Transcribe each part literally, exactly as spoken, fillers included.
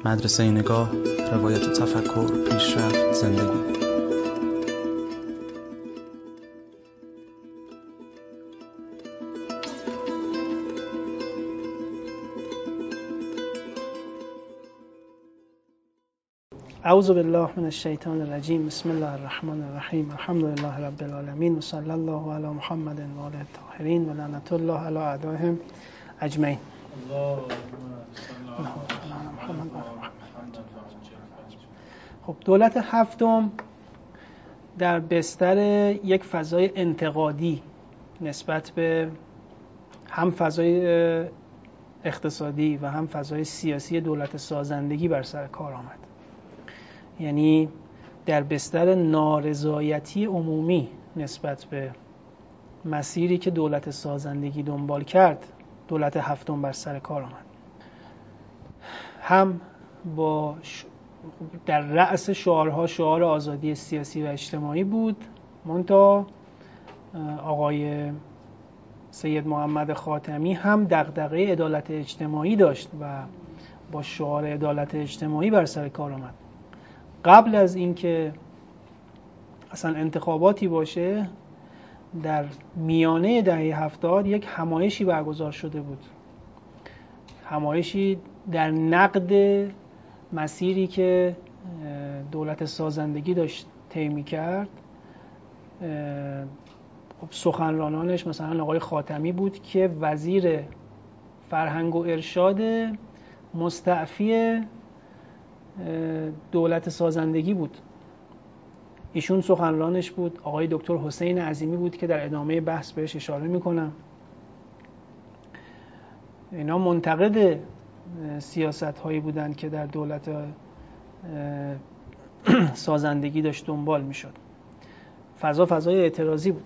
مدرسه نگاه، روایت تفکر، پیشرفت، زندگی. اعوذ بالله من الشیطان الرجیم. بسم الله الرحمن الرحیم. الحمد لله رب العالمین و صلی الله علی محمد و آله الطاهرین و لعنت الله علی اعدائهم اجمعین. خب دولت هفتم در بستر یک فضای انتقادی نسبت به هم فضای اقتصادی و هم فضای سیاسی دولت سازندگی بر سر کار آمد. یعنی در بستر نارضایتی عمومی نسبت به مسیری که دولت سازندگی دنبال کرد، دولت هفتم بر سر کار آمد. هم با ش... در رأس شعارها شعار آزادی سیاسی و اجتماعی بود، منتها آقای سید محمد خاتمی هم دغدغه عدالت اجتماعی داشت و با شعار عدالت اجتماعی بر سر کار آمد. قبل از اینکه اصلا انتخاباتی باشه، در میانه دهه هفتاد یک همایشی برگزار شده بود، همایشی در نقد مسیری که دولت سازندگی داشت طی می‌کرد. سخنرانانش مثلا آقای خاتمی بود که وزیر فرهنگ و ارشاد مستعفی دولت سازندگی بود. ایشون سخنرانش بود. آقای دکتر حسین عظیمی بود که در ادامه بحث بهش اشاره میکنم. اینا منتقد سیاست هایی بودند که در دولت سازندگی داشت دنبال میشد. فضا فضای اعتراضی بود.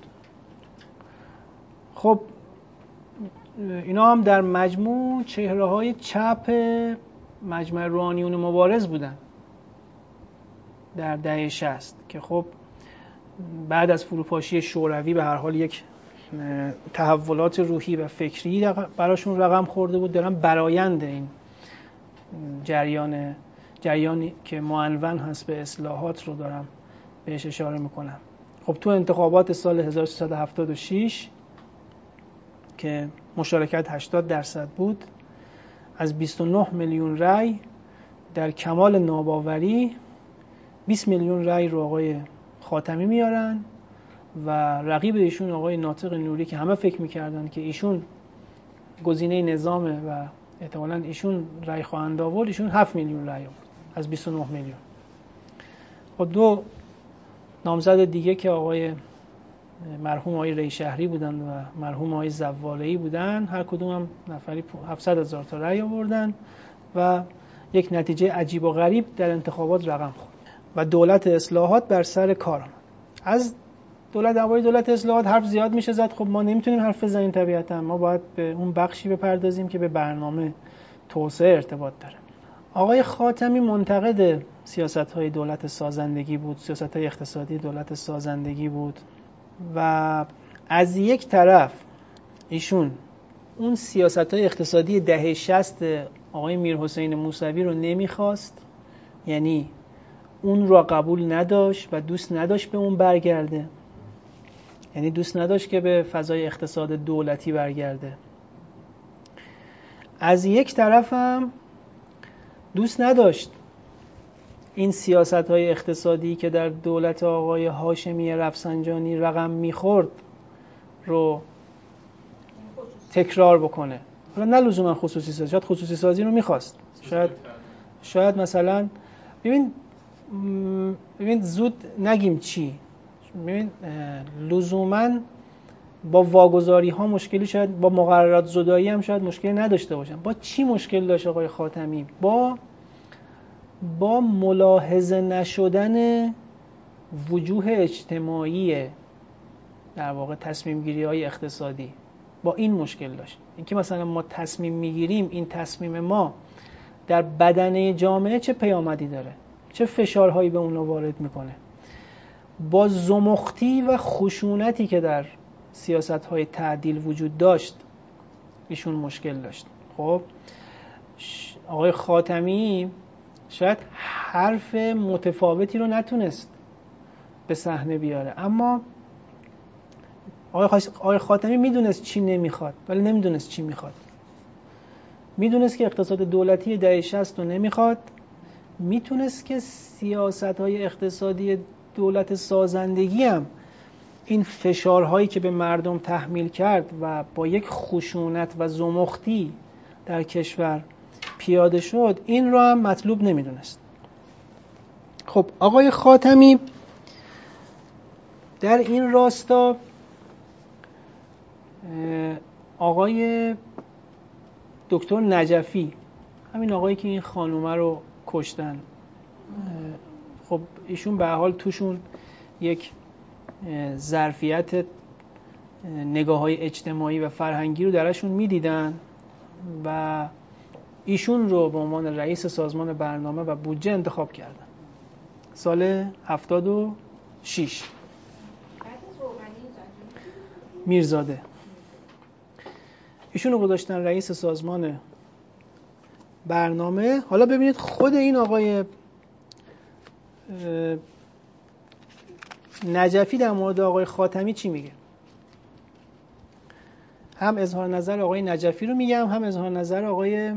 خب اینا هم در مجموع چهره های چپ مجمع روحانیون مبارز بودن در دهه شصت که خب بعد از فروپاشی شوروی به هر حال یک تحولات روحی و فکری براشون رقم خورده بود. دارن برآیند این جریان جریانی که معنون هست به اصلاحات رو دارم بهش اشاره میکنم. خب تو انتخابات سال هزار و سیصد و هفتاد و شش که مشارکت هشتاد درصد بود، از بیست و نه میلیون رای در کمال ناباوری بیست میلیون رای رو آقای خاتمی میارن و رقیب ایشون آقای ناطق نوری که همه فکر میکردن که ایشون گزینه نظامه و احتمالاً ایشون رای خواهند آورد، ایشون هفت میلیون رای آورد از بیست و نه میلیون. خب دو نامزد دیگه که آقای مرحوم آقای ریشهری بودن و مرحوم آقای زواله‌ای بودن، هر کدوم هم نفری هفتصد هزار تا رای آوردن و یک نتیجه عجیب و غریب در انتخابات رقم خورد و دولت اصلاحات بر سر کار آمد. از دولت درباره دولت اصلاحات حرف زیاد میشه زد. خب ما نمیتونیم حرف بزنیم طبیعتا، ما باید به اون بخشی بپردازیم که به برنامه توسعه ارتباط داره. آقای خاتمی منتقد سیاست‌های دولت سازندگی بود، سیاست‌های اقتصادی دولت سازندگی بود و از یک طرف ایشون اون سیاست‌های اقتصادی دهه شصت آقای میرحسین موسوی رو نمیخواست، یعنی اون رو قبول نداشت و دوست نداشت به اون برگرده، یعنی دوست نداشت که به فضای اقتصاد دولتی برگرده. از یک طرف هم دوست نداشت این سیاست‌های اقتصادی که در دولت آقای هاشمی رفسنجانی رقم می‌خورد رو تکرار بکنه. حالا نه لزوما خصوصی سازی، شاید خصوصی سازی رو می‌خواست. شاید شاید مثلا ببین ببین زود نگیم چی. ببین لزوما با واگذاری ها مشکلی، شاید با مقررات زدایی هم شاید مشکلی نداشته باشن. با چی مشکل داشت آقای خاتمی؟ با با ملاحظه نشدن وجوه اجتماعی در واقع تصمیم گیری های اقتصادی، با این مشکل داشت. اینکه مثلا ما تصمیم میگیریم، این تصمیم ما در بدنه جامعه چه پیامدی داره، چه فشارهایی به اون وارد میکنه. با زمختی و خشونتی که در سیاست‌های تعدیل وجود داشت ایشون مشکل داشت. خب آقای خاتمی شاید حرف متفاوتی رو نتونست به صحنه بیاره، اما آقای خاتمی میدونست چی نمیخواد ولی نمیدونست چی میخواد. میدونست که اقتصاد دولتی دهه شصت رو نمیخواد، میتونست که سیاست‌های اقتصادی دولت سازندگی هم این فشارهایی که به مردم تحمیل کرد و با یک خشونت و زمختی در کشور پیاده شد، این رو هم مطلوب نمیدونست. خب آقای خاتمی در این راستا آقای دکتر نجفی، همین آقایی که این خانومه رو کشتن، خب ایشون به هر حال توشون یک ظرفیت نگاه‌های اجتماعی و فرهنگی رو درشون میدیدن و ایشون رو به عنوان رئیس سازمان برنامه و بودجه انتخاب کردن سال هفتاد و شش. میرزاده ایشون رو گذاشتن رئیس سازمان برنامه. حالا ببینید خود این آقای نجفی در مورد آقای خاتمی چی میگه. هم اظهار نظر آقای نجفی رو میگم، هم اظهار نظر آقای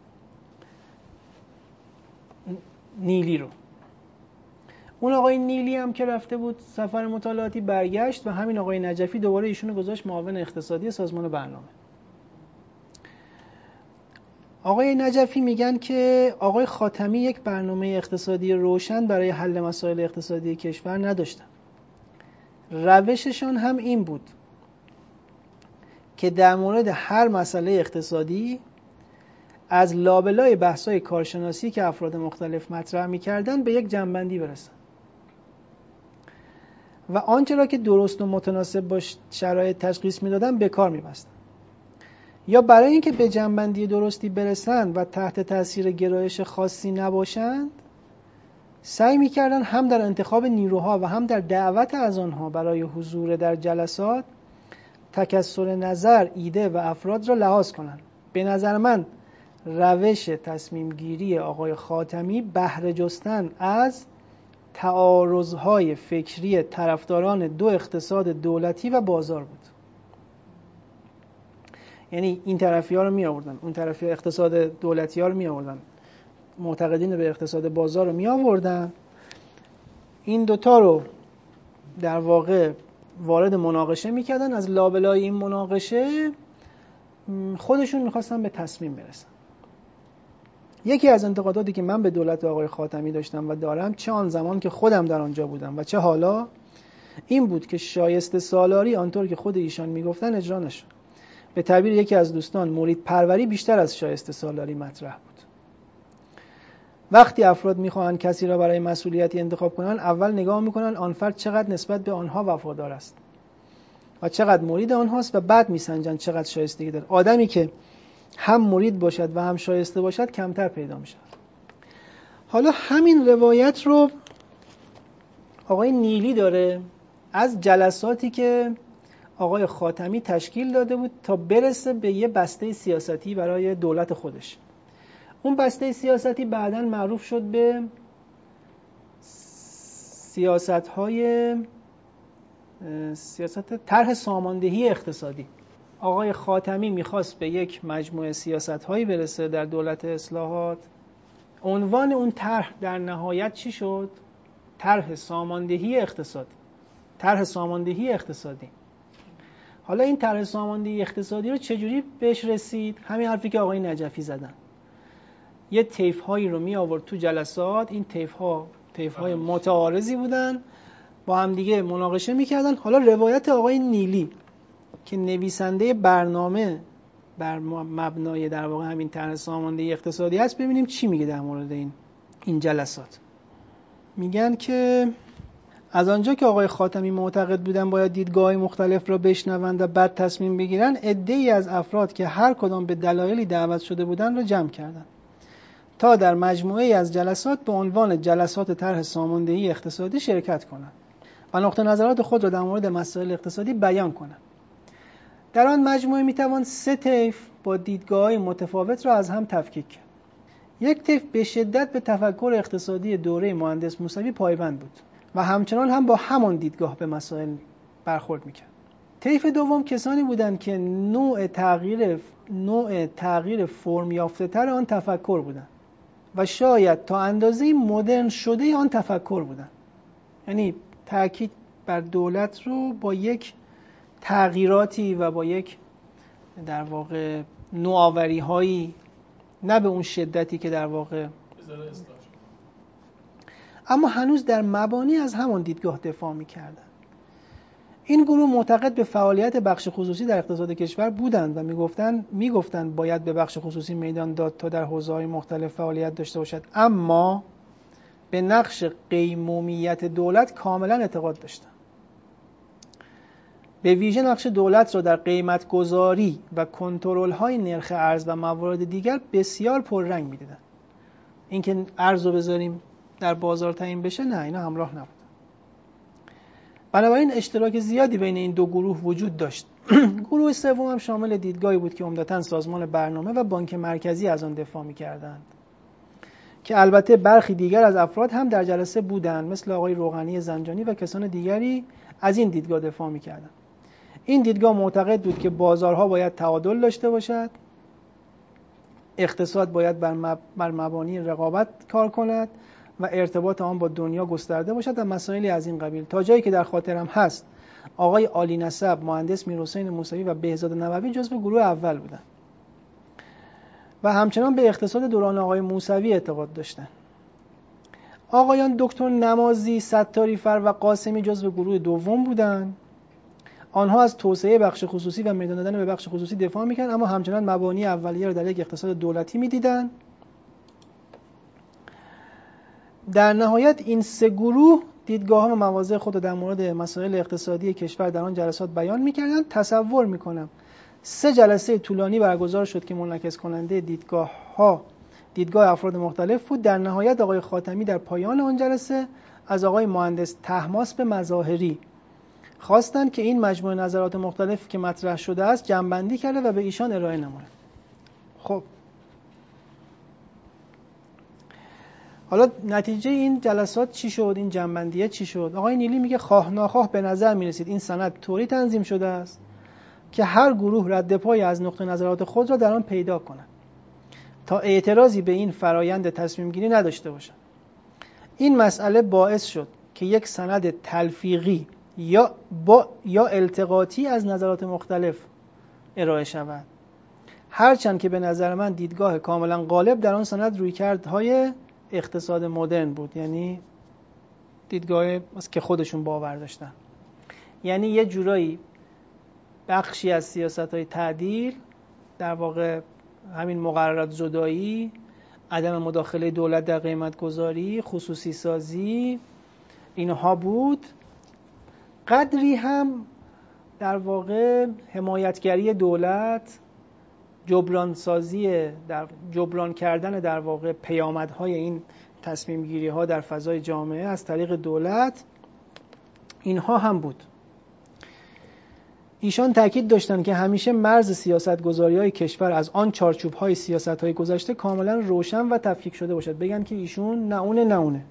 نیلی رو. اون آقای نیلی هم که رفته بود سفر مطالعاتی برگشت و همین آقای نجفی دوباره ایشون رو گذاشت معاون اقتصادی سازمان برنامه. آقای نجفی میگن که آقای خاتمی یک برنامه اقتصادی روشن برای حل مسائل اقتصادی کشور نداشتن. روششان هم این بود که در مورد هر مسئله اقتصادی از لابلای بحث‌های کارشناسی که افراد مختلف مطرح می‌کردن به یک جمع‌بندی برسن و آنچه را که درست و متناسب با شرایط تشخیص می‌دادن به کار می‌بستن، یا برای اینکه به جمع‌بندی درستی برسن و تحت تاثیر گرایش خاصی نباشند سعی می‌کردن هم در انتخاب نیروها و هم در دعوت از آنها برای حضور در جلسات تکثر نظر، ایده و افراد را لحاظ کنند. به نظر من روش تصمیم گیری آقای خاتمی بهره جستن از تعارضهای فکری طرفداران دو اقتصاد دولتی و بازار بود. یعنی این طرفی ها رو می آوردن، اون طرفی اقتصاد دولتی ها رو می آوردن، معتقدین به اقتصاد بازار رو می آوردن، این دوتا رو در واقع وارد مناقشه می کردن. از لابلای این مناقشه خودشون می خواستن به تصمیم برسن. یکی از انتقاداتی که من به دولت آقای خاتمی داشتم و دارم، چه آن زمان که خودم در آنجا بودم و چه حالا، این بود که شایسته سالاری آنطور که خود ایشان میگفتن اجرا نشد. به تعبیر یکی از دوستان، مرید پروری بیشتر از شایسته سالاری مطرح بود. وقتی افراد میخواهند کسی را برای مسئولیتی انتخاب کنند، اول نگاه میکنن آن فرد چقدر نسبت به آنها وفادار است و چقدر مرید آنهاست و بعد میسنجن چقدر شایستگی داره. آدمی که هم مرید باشد و هم شایسته باشد کمتر پیدا میشه. حالا همین روایت رو آقای نیلی داره از جلساتی که آقای خاتمی تشکیل داده بود تا برسه به یه بسته سیاستی برای دولت خودش. اون بسته سیاستی بعداً معروف شد به سیاست‌های سیاست طرح ساماندهی اقتصادی. آقای خاتمی میخواست به یک مجموعه سیاست‌هایی برسه در دولت اصلاحات. عنوان اون طرح در نهایت چی شد؟ طرح ساماندهی اقتصادی. طرح ساماندهی اقتصادی. حالا این طرح ساماندهی اقتصادی رو چجوری بهش رسید؟ همین حرفی که آقای نجفی زدن. یه طیف‌هایی رو می آورد تو جلسات، این طیف‌ها طیف‌های متعارضی بودن، با هم دیگه مناقشه می‌کردن. حالا روایت آقای نیلی که نویسنده برنامه بر مبنای در واقع همین طرح ساماندهی اقتصادی است، ببینیم چی میگه در مورد این این جلسات. میگن که از آنجا که آقای خاتمی معتقد بودن باید دیدگاه‌های مختلف را بشنوند و بعد تصمیم بگیرن، عده‌ای از افراد که هر کدام به دلایلی دعوت شده بودند را جمع کردند تا در مجموعه‌ای از جلسات به عنوان جلسات طرح ساماندهی اقتصادی شرکت کنند و نقطه نظرات خود را در مورد مسائل اقتصادی بیان کنند. در آن مجموعه میتوان سه طیف با دیدگاه‌های متفاوت را از هم تفکیک کرد. یک طیف به شدت به تفکر اقتصادی دوره مهندس موسوی پایبند بود و همچنان هم با همان دیدگاه به مسائل برخورد میکرد. طیف دوم کسانی بودند که نوع تغییر نوع تغییر فرم یافته تر آن تفکر بودند و شاید تا اندازه‌ای مدرن شده آن تفکر بودند. یعنی تاکید بر دولت رو با یک تغییراتی و با یک در واقع نوآوری‌هایی، نه به اون شدتی که در واقع، اما هنوز در مبانی از همان دیدگاه دفاع می‌کردند. این گروه معتقد به فعالیت بخش خصوصی در اقتصاد کشور بودند و میگفتند میگفتند باید به بخش خصوصی میدان داد تا در حوزه‌های مختلف فعالیت داشته باشد، اما به نقش قیمومیت دولت کاملا اعتقاد داشتند. به ویژه نقش دولت را در قیمت گذاری و کنترل های نرخ ارز و موارد دیگر بسیار پررنگ می‌دیدند. اینکه ارز رو بذاریم در بازار تعیین بشه، نه، اینا همراه نبود. بنابراین اشتراک زیادی بین این دو گروه وجود داشت. گروه سوم هم شامل دیدگاهی بود که عمدتاً سازمان برنامه و بانک مرکزی از آن دفاع می‌کردند، که البته برخی دیگر از افراد هم در جلسه بودند، مثل آقای روغنی زنجانی و کسان دیگری از این دیدگاه دفاع می‌کردند. این دیدگاه معتقد بود که بازارها باید تعادل داشته باشد، اقتصاد باید بر, مب... بر مبانی رقابت کار کند و ارتباط آن با دنیا گسترده باشد و مسائلی از این قبیل. تا جایی که در خاطرم هست، آقای عالی نسب، مهندس میرحسین موسوی و بهزاد نووی جزو گروه اول بودند و همچنان به اقتصاد دوران آقای موسوی اعتقاد داشتند. آقایان دکتر نمازی، ستاریفر و قاسمی جزو گروه دوم بودند. آنها از توسعه بخش خصوصی و میدان دادن به بخش خصوصی دفاع می‌کردند، اما همچنان مبانی اولیه را در یک اقتصاد دولتی می‌دیدند. در نهایت این سه گروه دیدگاه‌ها و مواضع خود را در مورد مسائل اقتصادی کشور در آن جلسات بیان می‌کردند. تصور می‌کنم سه جلسه طولانی برگزار شد که منعکس کننده دیدگاه‌ها دیدگاه افراد مختلف بود. در نهایت آقای خاتمی در پایان آن جلسه از آقای مهندس طهماسب مظاهری خواستند که این مجموعه نظرات مختلف که مطرح شده است جمع‌بندی کرده و به ایشان ارائه نماید. خب حالا نتیجه این جلسات چی شد؟ این جمع‌بندیه چی شد؟ آقای نیلی میگه خواه ناخواه به نظر میرسید این سند طوری تنظیم شده است که هر گروه رد پای از نقطه نظرات خود را در آن پیدا کند تا اعتراضی به این فرایند تصمیم گیری نداشته باشد. این مسئله باعث شد که یک سند تلفیقی یا با یا التقاطی از نظرات مختلف ارائه شود، هرچند که به نظر من دیدگاه کاملا غالب در آن سند رویکردهای اقتصاد مدرن بود، یعنی دیدگاه که خودشون باور داشتن. یعنی یه جورایی بخشی از سیاست‌های تعدیل، در واقع همین مقررات زدایی، عدم مداخله دولت در قیمت گذاری، خصوصی سازی، اینها بود. قدری هم در واقع حمایتگری دولت، جبران سازی، در جبران کردن در واقع پیامدهای این تصمیم گیری ها در فضای جامعه از طریق دولت، اینها هم بود. ایشان تاکید داشتند که همیشه مرز سیاست گذاری های کشور از آن چارچوب های سیاست های گذشته کاملا روشن و تفکیک شده باشد. بگن که ایشون نه اونه نه اونه.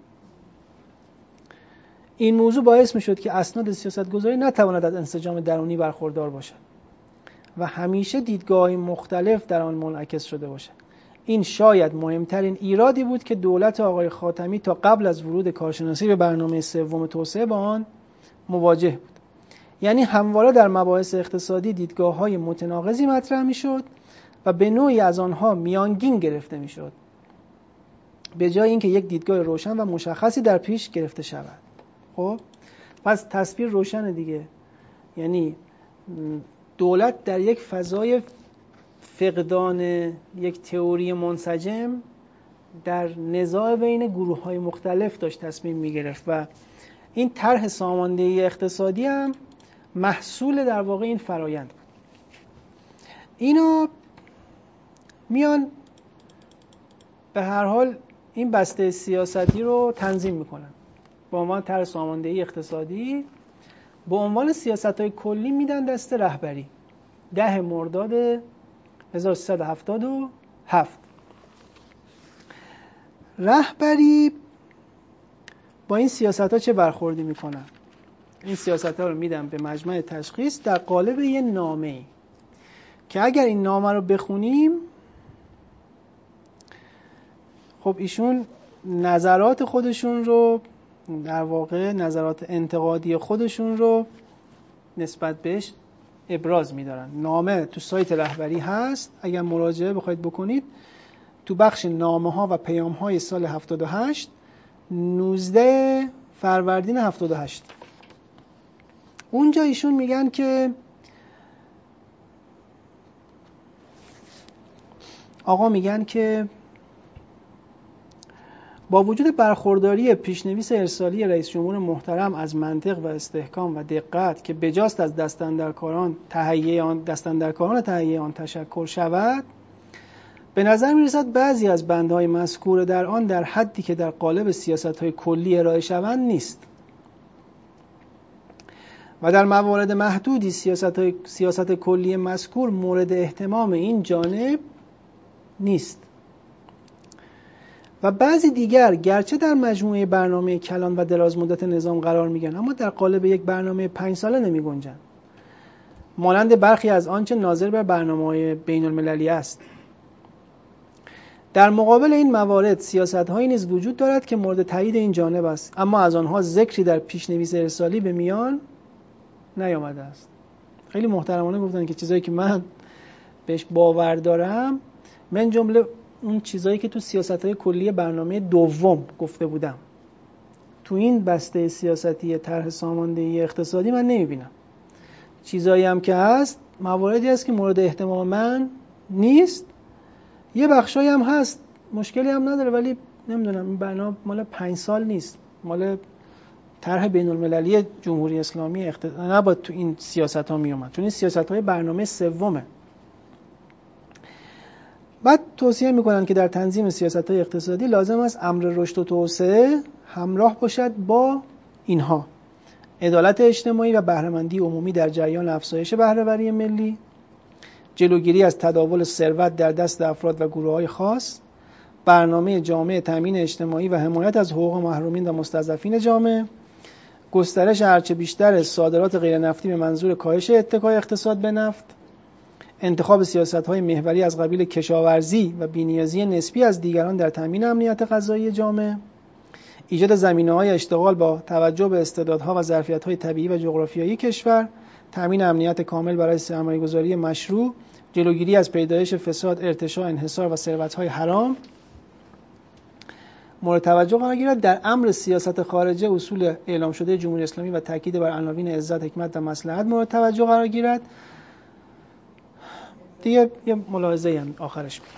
این موضوع باعث می شد که اسناد سیاست گذاری نتواند از انسجام درونی برخوردار باشد و همیشه دیدگاه‌های مختلف در آن منعکس شده باشد. این شاید مهمترین ایرادی بود که دولت آقای خاتمی تا قبل از ورود کارشناسی به برنامه سوم توسعه با آن مواجه بود. یعنی همواره در مباحث اقتصادی دیدگاه‌های متناقضی مطرح می‌شد و به نوعی از آنها میانگین گرفته می‌شد، به جای اینکه یک دیدگاه روشن و مشخصی در پیش گرفته شود. خب پس تصویر روشن دیگه. یعنی دولت در یک فضای فقدان یک تئوری منسجم در نزاع بین گروه‌های مختلف داشت تصمیم می‌گرفت و این طرح ساماندهی اقتصادی هم محصول در واقع این فرایند بود. اینا میان به هر حال این بسته سیاستی رو تنظیم میکنن به عنوان طرح ساماندهی اقتصادی، به عنوان سیاست‌های کلی میدن دست رهبری. ده مرداد هزار و سیصد و هفتاد و هفت رهبری با این سیاست ها چه برخوردی میکنن؟ این سیاست ها رو میدن به مجمع تشخیص در قالب یه نامه‌ای که اگر این نامه رو بخونیم خب ایشون نظرات خودشون رو، در واقع نظرات انتقادی خودشون رو نسبت بهش ابراز می‌دارن. نامه تو سایت رهبری هست، اگر مراجعه بخواید بکنید تو بخش نامه‌ها و پیام‌های سال هفتاد و هشت، نوزده فروردین هفتاد و هشت، اونجا ایشون میگن که آقا میگن که با وجود برخورداری پیشنویس ارسالی رئیس جمهور محترم از منطق و استحکام و دقت که بجاست از دستاندرکاران تهیه آن دستاندرکاران تهیه آن تشکر شود، به نظر میرسد بعضی از بندهای مذکور در آن در حدی که در قالب سیاست‌های کلی ارائه شوند نیست و در موارد محدودی سیاست‌های سیاست کلی مذکور مورد اهتمام این جانب نیست و بعضی دیگر گرچه در مجموعه برنامه کلان و دراز مدت نظام قرار میگن اما در قالب یک برنامه پنج ساله نمی گنجند، مانند برخی از آنچه ناظر بر برنامه‌های بین المللی است. در مقابل این موارد سیاست‌هایی نیز وجود دارد که مورد تایید این جانب است، اما از آنها ذکری در پیشنویس ارسالی به میان نیامده است. خیلی محترمانه گفتن که چیزایی که من بهش باور دارم، من جمله اون چیزایی که تو سیاست‌های کلی برنامه دوم گفته بودم، تو این بسته سیاستی طرح ساماندهی اقتصادی من نمیبینم. چیزایی هم که هست مواردی هست که مورد اهتمام من نیست، یه بخشایی هم هست مشکلی هم نداره، ولی نمیدونم این برنامه مال پنج سال نیست، مال طرح بین المللی جمهوری اسلامی اقتصاد نباید تو این سیاست ها می اومد، چون این سیاست های برنامه سومه. بعد توصیه میکنن که در تنظیم سیاست های اقتصادی لازم است امر رشد و توسعه همراه باشد با اینها: عدالت اجتماعی و بهره‌مندی عمومی در جریان افزایش بهره‌وری ملی، جلوگیری از تداول ثروت در دست افراد و گروه‌های خاص، برنامه جامع تامین اجتماعی و حمایت از حقوق محرومین و مستضعفین جامعه، گسترش هرچه بیشتر صادرات غیر نفتی به منظور کاهش اتکای اقتصاد به نفت، انتخاب سیاست‌های محوری از قبیل کشاورزی و بی‌نیازی نسبی از دیگران در تامین امنیت غذایی جامعه، ایجاد زمینه‌های اشتغال با توجه به استعدادها و ظرفیت‌های طبیعی و جغرافیایی کشور، تامین امنیت کامل برای سرمایه‌گذاری مشروع، جلوگیری از پیدایش فساد، ارتشاء، انحصار و ثروت‌های حرام مورد توجه قرار گیرد. در امر سیاست خارجه اصول اعلام شده جمهوری اسلامی و تاکید بر عناوین عزت، حکمت و مصلحت مورد توجه قرار گیرد. دیگه یه ملاحظه هم آخرش میگم.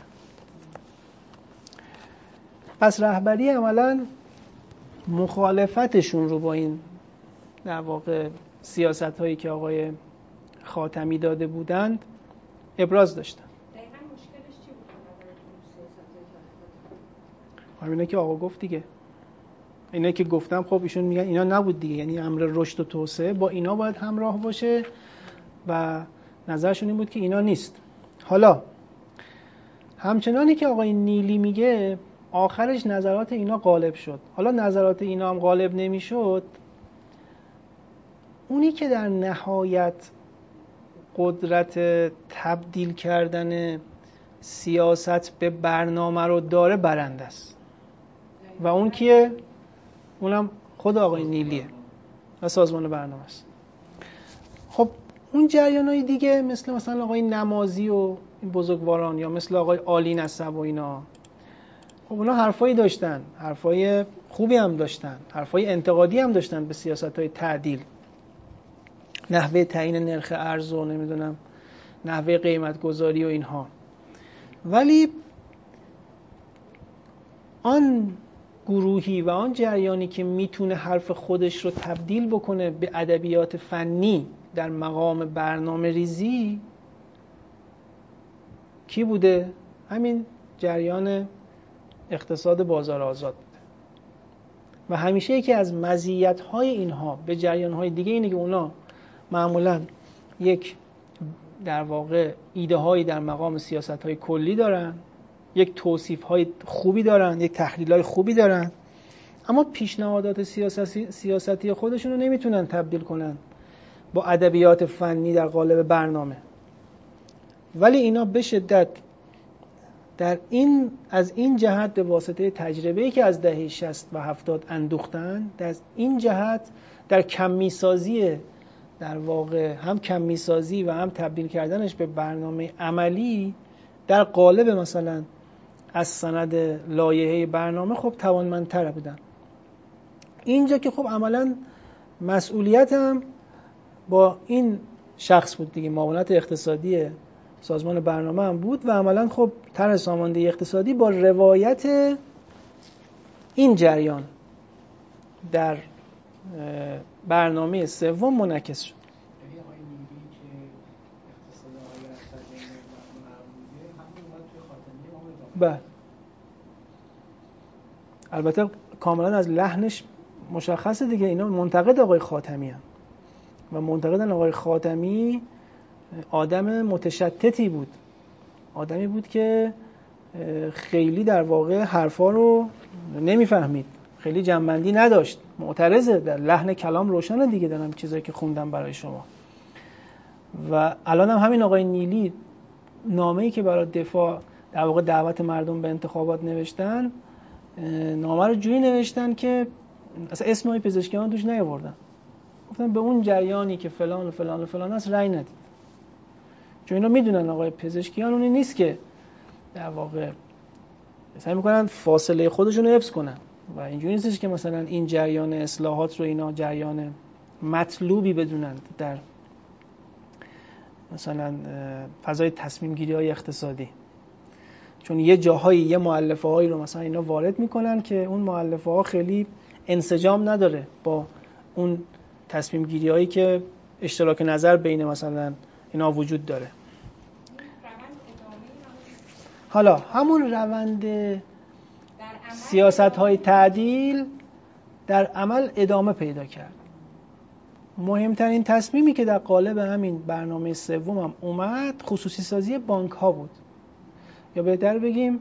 پس رهبری عملاً مخالفتشون رو با این در واقع سیاست هایی که آقای خاتمی داده بودند ابراز داشتن. دقیقاً مشکلش چی بود سیاست های همینه که آقا گفت دیگه. اینا که گفتم خب ایشون میگن اینا نبود دیگه، یعنی امر رشد و توسعه با اینا باید همراه باشه و نظرشون این بود که اینا نیست. حالا همچنانی که آقای نیلی میگه آخرش نظرات اینا غالب شد. حالا نظرات اینا هم غالب نمیشد، اونی که در نهایت قدرت تبدیل کردن سیاست به برنامه رو داره برنده است و اون کیه؟ اونم خود آقای نیلیه و سازمان برنامه است. خب اون جریانای دیگه مثل مثلا آقای نمازی و این بزرگواران یا مثل آقای عالی نسب و اینا، خب اونا حرفایی داشتن، حرفای خوبی هم داشتن، حرفای انتقادی هم داشتن به سیاست‌های تعدیل، نحوه تعیین نرخ ارز و نمیدونم نحوه قیمت گذاری و اینها. ولی آن گروهی و آن جریانی که میتونه حرف خودش رو تبدیل بکنه به ادبیات فنی در مقام برنامه ریزی کی بوده؟ همین جریان اقتصاد بازار آزاد بوده. و همیشه یکی از مزیت‌های اینها به جریان‌های دیگه اینه که اونا معمولاً یک در واقع ایده هایی در مقام سیاست های کلی دارن یک توصیف های خوبی دارن، یک تحلیل های خوبی دارن، اما پیشنهادات سیاسی سیاستی خودشون رو نمیتونن تبدیل کنن با ادبیات فنی در قالب برنامه. ولی اینا به شدت در این از این جهت به واسطه تجربه‌ای که از دهه شصت و هفتاد اندوختن، در این جهت در کمی سازی در واقع هم کمی سازی و هم تبدیل کردنش به برنامه عملی در قالب مثلا از سند لایحه برنامه خب توانمندتر بودن. اینجا که خب عملا مسئولیت هم با این شخص بود دیگه، معاونت اقتصادی سازمان برنامه هم بود و عملا خب طرح ساماندهی اقتصادی با روایت این جریان در برنامه سوم منعکس شد. بله البته کاملا از لحنش مشخصه دیگه، اینا منتقد آقای خاتمی هستند و منتقدن آقای خاتمی آدم متشتتی بود، آدمی بود که خیلی در واقع حرفا رو نمیفهمید، خیلی جنبندی نداشت، معترضه، در لحن کلام روشنه دیگه، دارم چیزایی که خوندم برای شما. و الان هم همین آقای نیلی نامه‌ای که برای دفاع در واقع دعوت مردم به انتخابات نوشتن، نامه رو جوری نوشتن که اصلا اسم های پزشکیان توش نیاوردن، گفتن به اون جریانی که فلان و فلان و فلان است رأی ندید، چون اینا میدونن آقای پزشکیان اونی نیست که در واقع سعی میکنن فاصله خودشون رو حفظ کنن و اینجوری نیستش که مثلا این جریان اصلاحات رو اینا جریان مطلوبی بدونند در مثلا فضای تصمیم گیری های اقتصادی، چون یه جاهایی یه مؤلفه هایی رو مثلا اینا وارد میکنن که اون مؤلفه ها خیلی انسجام نداره با اون تصمیم گیری هایی که اشتراک نظر بین مثلا اینا وجود داره. حالا همون روند سیاست های تعدیل در عمل ادامه پیدا کرد. مهمترین تصمیمی که در قالب همین برنامه سوم هم اومد خصوصی سازی بانک ها بود، یا بهتر بگیم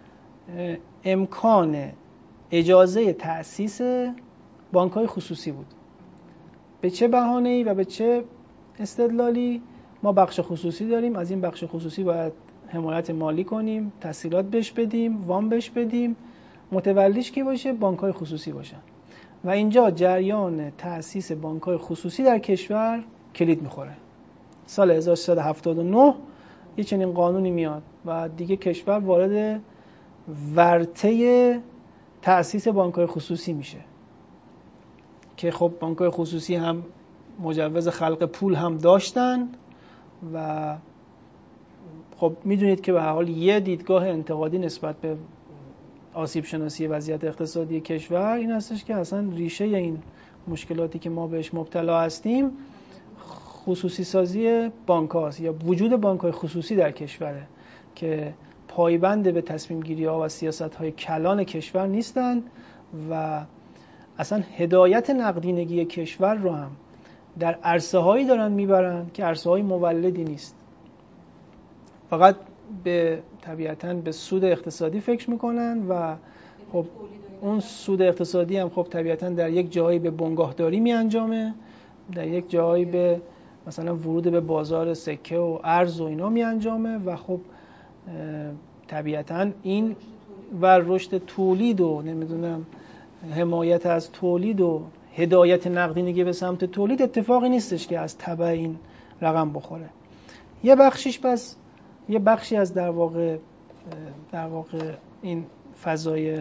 امکان اجازه تأسیس بانک های خصوصی بود. به چه بهانه‌ای و به چه استدلالی؟ ما بخش خصوصی داریم، از این بخش خصوصی باید حمایت مالی کنیم، تسهیلات بهش بدیم، وام بهش بدیم، متولیش کی باشه؟ بانک‌های خصوصی باشن. و اینجا جریان تأسیس بانک‌های خصوصی در کشور کلید می‌خوره. سال هزار و سیصد و هفتاد و نه یه چنین قانونی میاد و دیگه کشور وارد ورطه تأسیس بانک‌های خصوصی میشه که خب بانک‌های خصوصی هم مجوز خلق پول هم داشتن و خب میدونید که به هر حال یه دیدگاه انتقادی نسبت به آسیب شناسی وضعیت اقتصادی کشور این هستش که اصلا ریشه این مشکلاتی که ما بهش مبتلا هستیم خصوصی سازی بانک هاست یا وجود بانک های خصوصی در کشوره که پایبند به تصمیم گیری ها و سیاست های کلان کشور نیستن و اصلا هدایت نقدینگی کشور رو هم در عرصه هایی دارن میبرن که عرصه های مولدی نیست، فقط به طبیعتاً به سود اقتصادی فکر میکنن و خب اون سود اقتصادی هم خب طبیعتاً در یک جایی به بنگاهداری میانجامه، در یک جایی به مثلا ورود به بازار سکه و ارز و اینا میانجامه و خب طبیعتاً این و رشد تولید و نمیدونم حمایت از تولید و هدایت نقدینگی به سمت تولید اتفاقی نیستش که از تبع این رقم بخوره. یه بخشیش بس یه بخشی از در واقع در واقع این فضای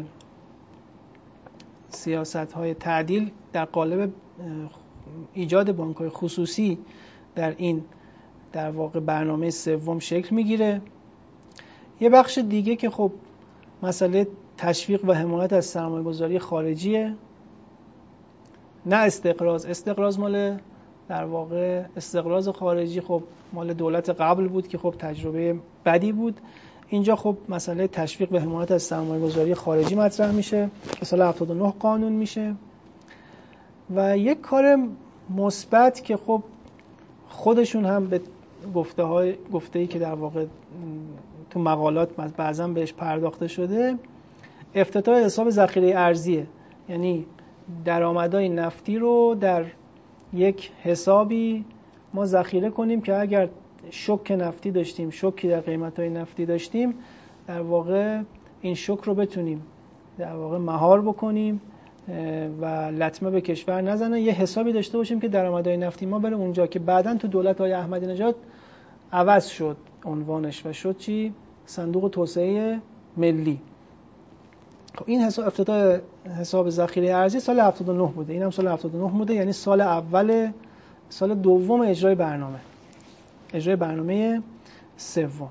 سیاست‌های تعدیل در قالب ایجاد بانک‌های خصوصی در این در واقع برنامه سوم شکل میگیره. یه بخش دیگه که خب مسئله تشویق و حمایت از سرمایه‌گذاری خارجیه، نه استقراض. استقراض مال در واقع استقراض خارجی خب مال دولت قبل بود که خب تجربه بدی بود. اینجا خب مسئله تشویق و حمایت از سرمایه‌گذاری خارجی مطرح میشه که سال هفتاد و نه قانون میشه و یک کار مثبت که خب خودشون هم به گفته های گفته‌ای که در واقع تو مقالات بعضا بهش پرداخته شده، افتتاح حساب ذخیره ارزیه. یعنی درآمدهای نفتی رو در یک حسابی ما ذخیره کنیم که اگر شوک نفتی داشتیم، شوکی در قیمت‌های نفتی داشتیم، در واقع این شوک رو بتونیم در واقع مهار بکنیم و لطمه به کشور نزنه. یه حسابی داشته باشیم که درآمدهای نفتی ما بره اونجا، که بعداً تو دولت‌های احمدی نژاد عوض شد عنوانش و شد چی؟ صندوق توسعه ملی. خب این حساب افتتاح حساب ذخیره ارزی سال هفتاد و نه بوده، این هم سال هفتاد و نه بوده، یعنی سال اول سال دوم اجرای برنامه، اجرای برنامه سوم.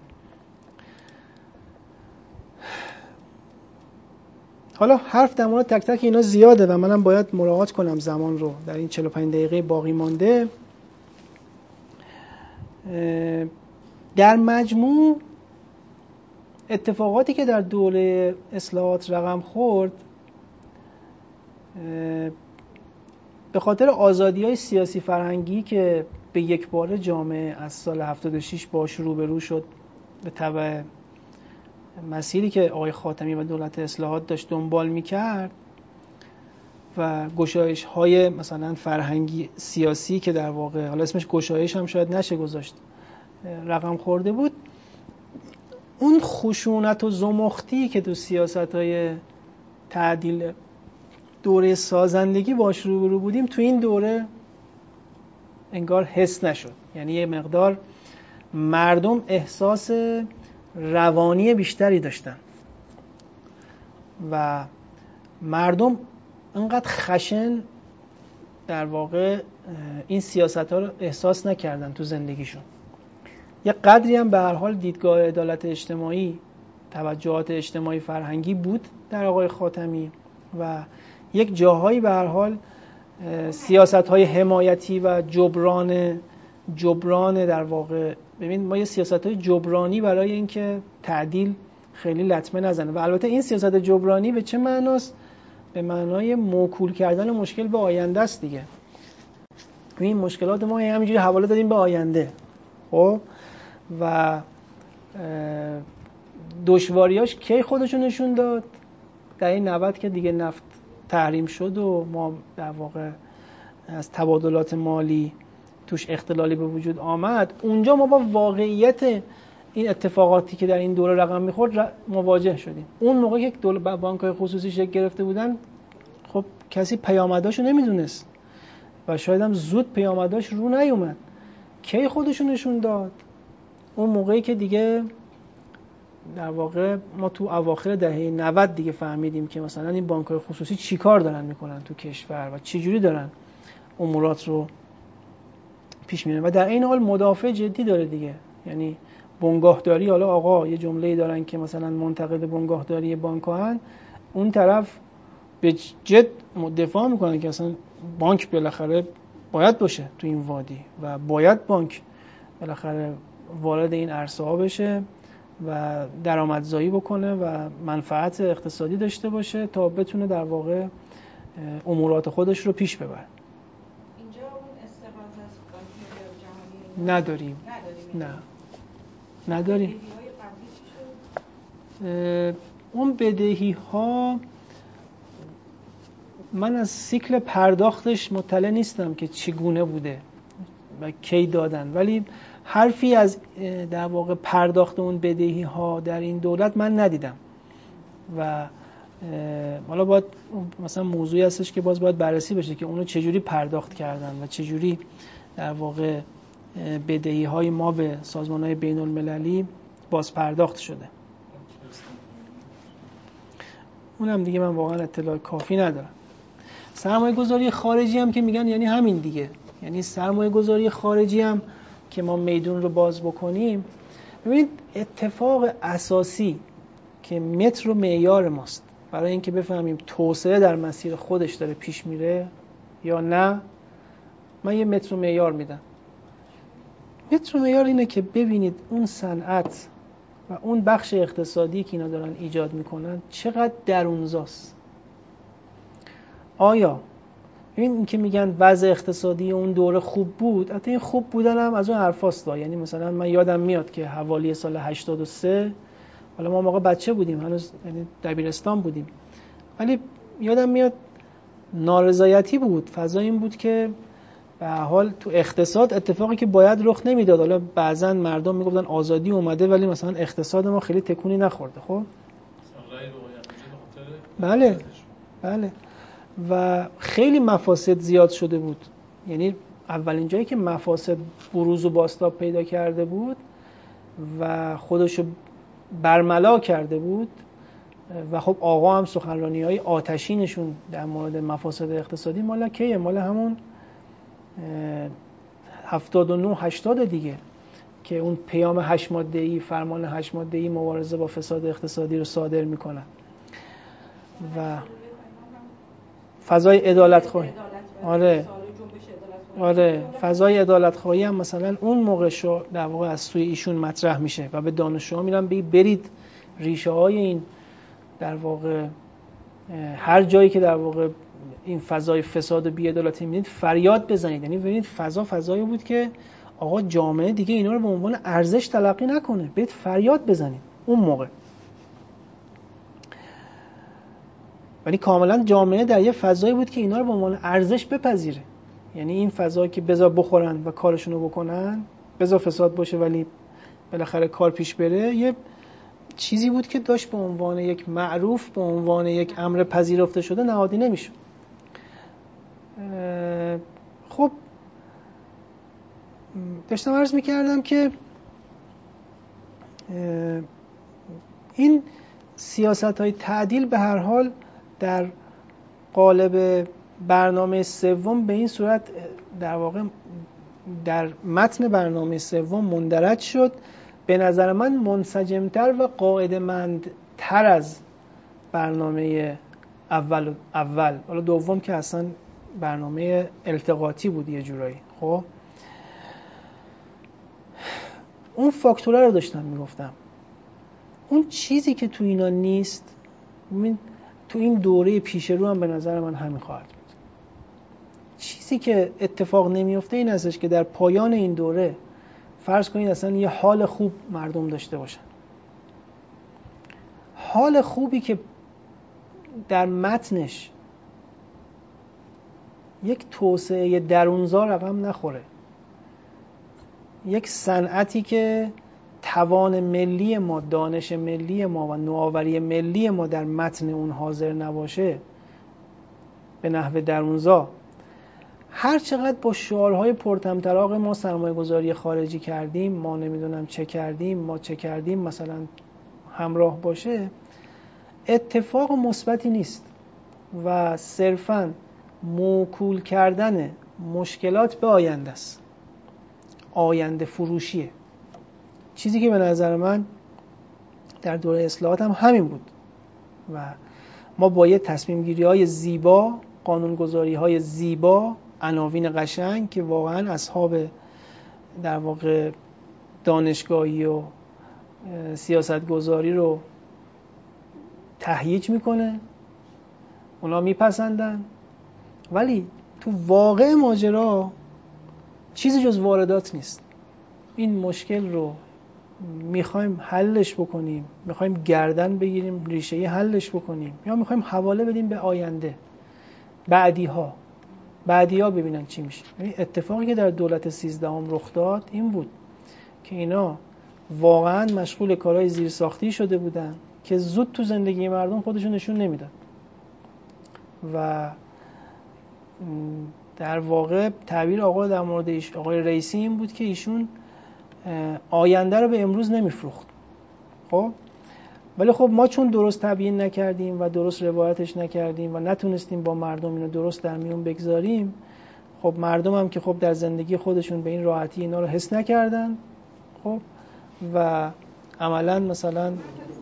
حالا حرف در مورد تک تک اینا زیاده و منم باید مراعات کنم زمان رو در این چهل و پنج دقیقه باقی مانده. در مجموع اتفاقاتی که در دوره اصلاحات رقم خورد به خاطر آزادی‌های سیاسی فرهنگی که به یک باره جامعه از سال هفتاد و شش باش روبرو شد، به تبع مسیری که آقای خاتمی و دولت اصلاحات داشت دنبال می‌کرد و گشایش‌های مثلا فرهنگی سیاسی که در واقع حالا اسمش گشایش هم شاید نشه گذاشت رقم خورده بود، اون خشونت و زمختی که تو سیاست‌های تعدیل دوره سازندگی باش روبرو بودیم تو این دوره انگار حس نشد. یعنی یه مقدار مردم احساس روانی بیشتری داشتن و مردم انقدر خشن در واقع این سیاست‌ها رو احساس نکردن تو زندگیشون. یه قدری هم به هر حال دیدگاه عدالت اجتماعی، توجهات اجتماعی فرهنگی بود در آقای خاتمی و یک جاهایی به هر حال سیاست‌های حمایتی و جبران جبران در واقع، ببین ما یه سیاست‌های جبرانی برای اینکه تعدیل خیلی لطمه نزنه و البته این سیاست جبرانی به چه معناست؟ به معنای موکول کردن مشکل به آینده است دیگه. این مشکلات ما همینجوری حواله دادیم به آینده. خب و دشواریاش کی خودشو نشون داد؟ در این نود که دیگه نفت تحریم شد و ما در واقع از تبادلات مالی توش اختلالی به وجود آمد، اونجا ما با واقعیت این اتفاقاتی که در این دوره رقم میخورد مواجه شدیم. اون موقع که بانک‌های خصوصی شکل گرفته بودن، خب کسی پیامداشو نمیدونست و شاید هم زود پیامداش رو نیومد. کی خودشو نشون داد؟ اون موقعی که دیگه در واقع ما تو اواخر دهه نود دیگه فهمیدیم که مثلا این بانک‌های خصوصی چی کار دارن میکنن تو کشور و چی جوری دارن امورات رو پیش میرن و در این حال مدافع جدی داره دیگه. یعنی بنگاهداری، حالا آقا یه جمله‌ای دارن که مثلا منتقد بنگاهداری بانک‌ها، اون طرف به جد دفاع میکنن که اصلا بانک بالاخره باید باشه تو این وادی و باید بانک بالاخره وارد این عرصه ها بشه و درآمدزایی بکنه و منفعت اقتصادی داشته باشه تا بتونه در واقع امورات خودش رو پیش ببره. اینجا اون استقامت از بانک جهانی نداریم. نداریم. نه نداریم. اون بدهی ها من از سیکل پرداختش مطلع نیستم که چگونه بوده و کی دادن، ولی حرفی از در واقع پرداخت اون بدهی ها در این دولت من ندیدم و حالا باید مثلا موضوعی هستش که باز باید بررسی بشه که اونو چجوری پرداخت کردن و چجوری در واقع بدهی های ما به سازمان های بین المللی باز پرداخت شده. اونم دیگه من واقعا اطلاع کافی ندارم. سرمایه گذاری خارجی هم که میگن یعنی همین دیگه، یعنی سرمایه گذاری خارجی هم که ما میدون رو باز بکنیم. ببینید اتفاق اساسی که متر و معیار ماست برای اینکه بفهمیم توسعه در مسیر خودش داره پیش میره یا نه، من یه متر و معیار میدم. متر و معیار اینه که ببینید اون صنعت و اون بخش اقتصادی که اینا دارن ایجاد میکنن چقدر درونزاست. آیا این که میگن وضع اقتصادی اون دوره خوب بود، البته این خوب بودن هم از اون حرفاست، یعنی مثلا من یادم میاد که حوالی سال هشتاد و سه حالا ما موقع بچه بودیم، هنوز یعنی دبیرستان بودیم، ولی یادم میاد نارضایتی بود. فضا این بود که به هر حال تو اقتصاد اتفاقی که باید رخ نمیداد. حالا بعضن مردم میگفتن آزادی اومده ولی مثلا اقتصاد ما خیلی تکونی نخورده. خب بله بله و خیلی مفاسد زیاد شده بود. یعنی اولین جایی که مفاسد بروز و بازتاب پیدا کرده بود و خودشو برملا کرده بود و خب آقا هم سخنرانی‌های آتشینشون در مورد مفاسد اقتصادی مال کیه؟ مال همون هفتاد و نه هشتاد دیگه، که اون پیام هشت ماده‌ای، فرمان هشت ماده‌ای مبارزه با فساد اقتصادی رو صادر میکنن و فضای عدالت‌خواهی. آره آره فضای عدالت‌خواهی هم مثلا اون موقع شو در واقع از سوی ایشون مطرح میشه و به دانشجوها میرن بگید برید ریشه های این در واقع هر جایی که در واقع این فضای فساد و بی‌عدالتی می‌بینید فریاد بزنید. یعنی ببینید فضا فضایی بود که آقا جامعه دیگه اینا رو به عنوان ارزش تلقی نکنه، برید فریاد بزنید اون موقع. ولی کاملا جامعه در یه فضایی بود که اینا رو به عنوان ارزش بپذیره. یعنی این فضا که بذار بخورن و کارشون رو بکنن، بذار فساد باشه ولی بالاخره کار پیش بره، یه چیزی بود که داشت به عنوان یک معروف، به عنوان یک امر پذیرفته شده نهادی نمیشد. خب داشتم عرض میکردم که این سیاست‌های تعدیل به هر حال در قالب برنامه سوم به این صورت در واقع در متن برنامه سوم مندرج شد، به نظر من منسجمتر و قاعده‌مندتر از برنامه اول اول حالا دوم که اصلا برنامه التقاطی بود یه جورایی. خب اون فاکتورها رو داشتم میگفتم. اون چیزی که تو اینا نیست، تو این دوره پیش رو هم به نظر من همین خواهد بود. چیزی که اتفاق نمیفته این هستش که در پایان این دوره فرض کنید اصلا یه حال خوب مردم داشته باشن، حال خوبی که در متنش یک توسعه درونزا رقم نخوره، یک صنعتی که توان ملی ما، دانش ملی ما و نوآوری ملی ما در متن اون حاضر نباشه به نحو درونزا، هر چقدر با شعارهای پرطمطراق ما سرمایه گذاری خارجی کردیم، ما نمیدونم چه کردیم، ما چه کردیم مثلا همراه باشه، اتفاق مثبتی نیست و صرفاً موکول کردن مشکلات به آینده است، آینده فروشیه. چیزی که به نظر من در دوره اصلاحات هم همین بود و ما با یه تصمیم گیری های زیبا، قانون گذاری های زیبا، عناوین قشنگ که واقعا اصحاب در واقع دانشگاهی و سیاست گذاری رو تهییج میکنه، اونا میپسندن، ولی تو واقع ماجرا چیزی جز واردات نیست. این مشکل رو میخوایم حلش بکنیم، میخوایم گردن بگیریم ریشه‌ای حلش بکنیم، یا میخوایم حواله بدیم به آینده، بعدی ها بعدی ها ببینن چی میشه. یعنی اتفاقی که در دولت سیزدهم رخ داد این بود که اینا واقعا مشغول کارهای زیرساختی شده بودن که زود تو زندگی مردم خودشون نشون نمیدن و در واقع تعبیر آقا در مورد ایش آقای رئیسی این بود که ایشون آینده رو به امروز نمیفروخت. خب ولی خب ما چون درست تبیین نکردیم و درست روایتش نکردیم و نتونستیم با مردم اینو درست در میون بگذاریم، خب مردم هم که خب در زندگی خودشون به این راحتی اینا رو حس نکردن، خب و عملاً مثلا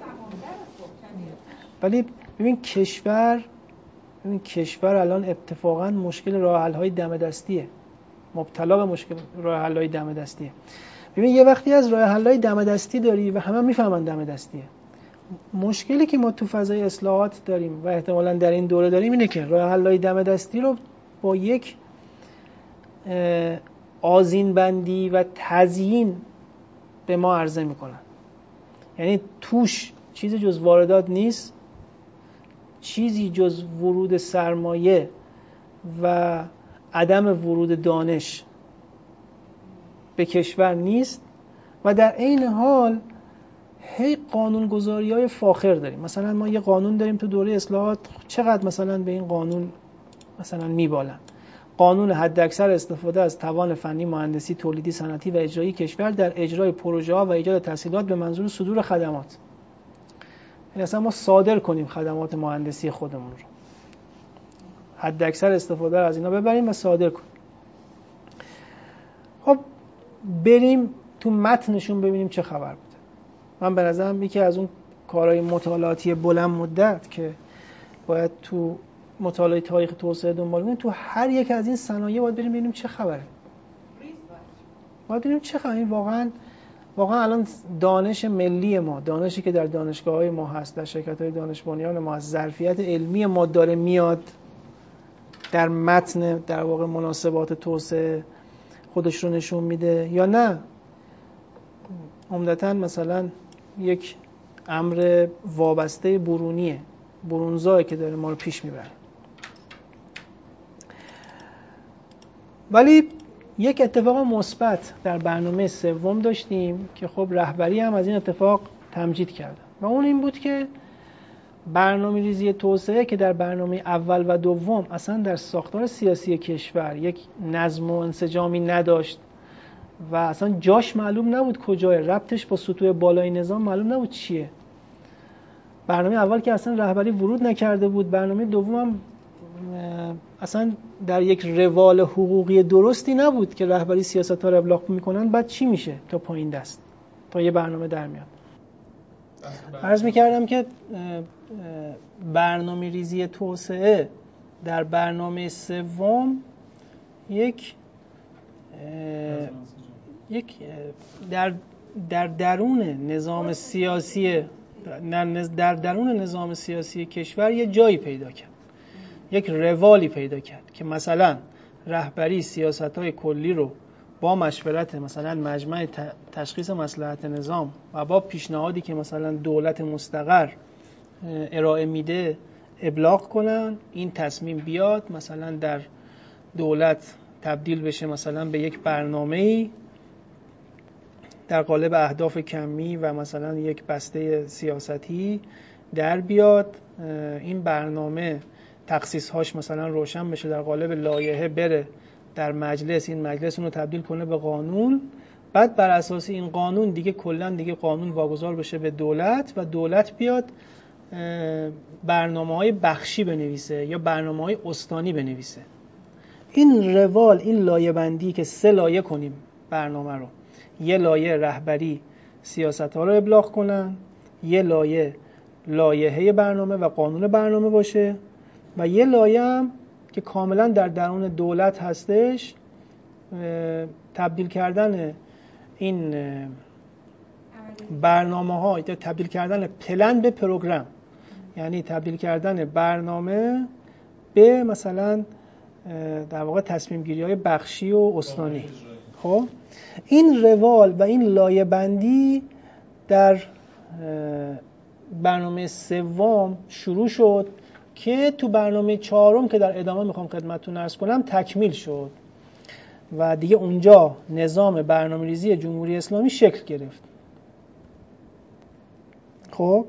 ولی ببین کشور ببین کشور الان اتفاقاً مشکل راه حل‌های دم دستیه، مبتلا به مشکل راه حل‌های دم دستیه. ببین یه وقتی از راه حل‌های دم دستی داری و همه میفهمن دم دستیه. مشکلی که ما تو فضای اصلاحات داریم و احتمالاً در این دوره داریم اینه که راه حل‌های دم دستی رو با یک آذین بندی و تزیین به ما عرضه میکنن. یعنی توش چیزی جز واردات نیست، چیزی جز ورود سرمایه و عدم ورود دانش به کشور نیست و در عین حال هی قانونگذاری‌های فاخر داریم. مثلا ما یه قانون داریم تو دوره اصلاحات، چقدر مثلا به این قانون مثلا میبالن. قانون حداکثر استفاده از توان فنی، مهندسی، تولیدی، صنعتی و اجرایی کشور در اجرای پروژه‌ها و ایجاد تسهیلات به منظور صدور خدمات. یعنی اصلا ما صادر کنیم خدمات مهندسی خودمون رو، حداکثر استفاده از اینا ببریم و صادر کنیم. خب بریم تو متنشون ببینیم چه خبر بوده. من به نظرم یکی از اون کارهای مطالعاتی بلند مدت که باید تو مطالعه تاریخ توسعه دنبال کنیم، تو هر یک از این صنایع باید بریم ببینیم چه خبره. باید ببینیم چه خبره. این واقعا واقعا الان دانش ملی ما، دانشی که در دانشگاه‌های ما هست، در شرکت‌های دانش بنیان ما هست، ظرفیت علمی ما داره میاد در متن در واقع مناسبات توسعه خودش رو نشون میده یا نه عمدتاً مثلا یک امر وابسته برونیه، برونزایی که داره ما رو پیش میبره. ولی یک اتفاق مثبت در برنامه سوم داشتیم که خب رهبری هم از این اتفاق تمجید کرد و اون این بود که برنامه ریزی توسعه که در برنامه اول و دوم اصلا در ساختار سیاسی کشور یک نظم و انسجامی نداشت و اصلا جاش معلوم نبود کجای، ربطش با سطوح بالای نظام معلوم نبود چیه. برنامه اول که اصلا رهبری ورود نکرده بود، برنامه دوم هم اصلا در یک روال حقوقی درستی نبود که رهبری سیاست‌ها رو ابلاغ میکنن. بعد چی میشه تا پایین دست، تا یه برنامه در میاد. عرض میکردم که برنامه ریزی توسعه در برنامه سوم یک یک در در درون نظام سیاسی در درون نظام سیاسی کشور یه جایی پیدا کرد، یک روالی پیدا کرد که مثلا رهبری سیاست‌های کلی رو با مشورت مثلا مجمع تشخیص مصلحت نظام و با پیشنهادی که مثلا دولت مستقر ارائه میده ابلاغ کنن، این تصمیم بیاد مثلا در دولت تبدیل بشه مثلا به یک برنامه‌ای در قالب اهداف کمی و مثلا یک بسته سیاستی در بیاد. این برنامه تخصیص‌هاش مثلا روشن بشه، در قالب لایحه بره در مجلس، این مجلس اون رو تبدیل کنه به قانون، بعد بر اساس این قانون دیگه کلا دیگه قانون واگذار بشه به دولت و دولت بیاد برنامه‌های بخشی بنویسه یا برنامه‌های استانی بنویسه. این روال، این لایه بندی که سه لایه کنیم برنامه رو، یه لایه رهبری سیاست‌ها رو ابلاغ کنن، یه لایه لایحه برنامه و قانون برنامه باشه و یه لایه هم که کاملا در درون دولت هستش، تبدیل کردن این برنامه‌ها یا تبدیل کردن پلن به پروگرام، یعنی تبدیل کردن برنامه به مثلا در واقع تصمیم گیری های بخشی و استانی. خب این روال و این لایه بندی در برنامه سوم شروع شد که تو برنامه چهارم که در ادامه میخوام خدمتتون عرض کنم تکمیل شد و دیگه اونجا نظام برنامه‌ریزی جمهوری اسلامی شکل گرفت. خب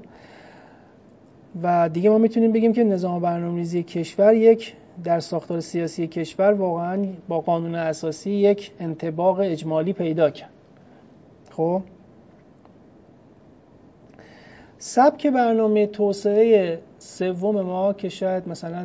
و دیگه ما میتونیم بگیم که نظام برنامه‌ریزی کشور یک در ساختار سیاسی کشور واقعا با قانون اساسی یک انطباق اجمالی پیدا کرد. خب سبک برنامه توسعه سوم ما که شاید مثلا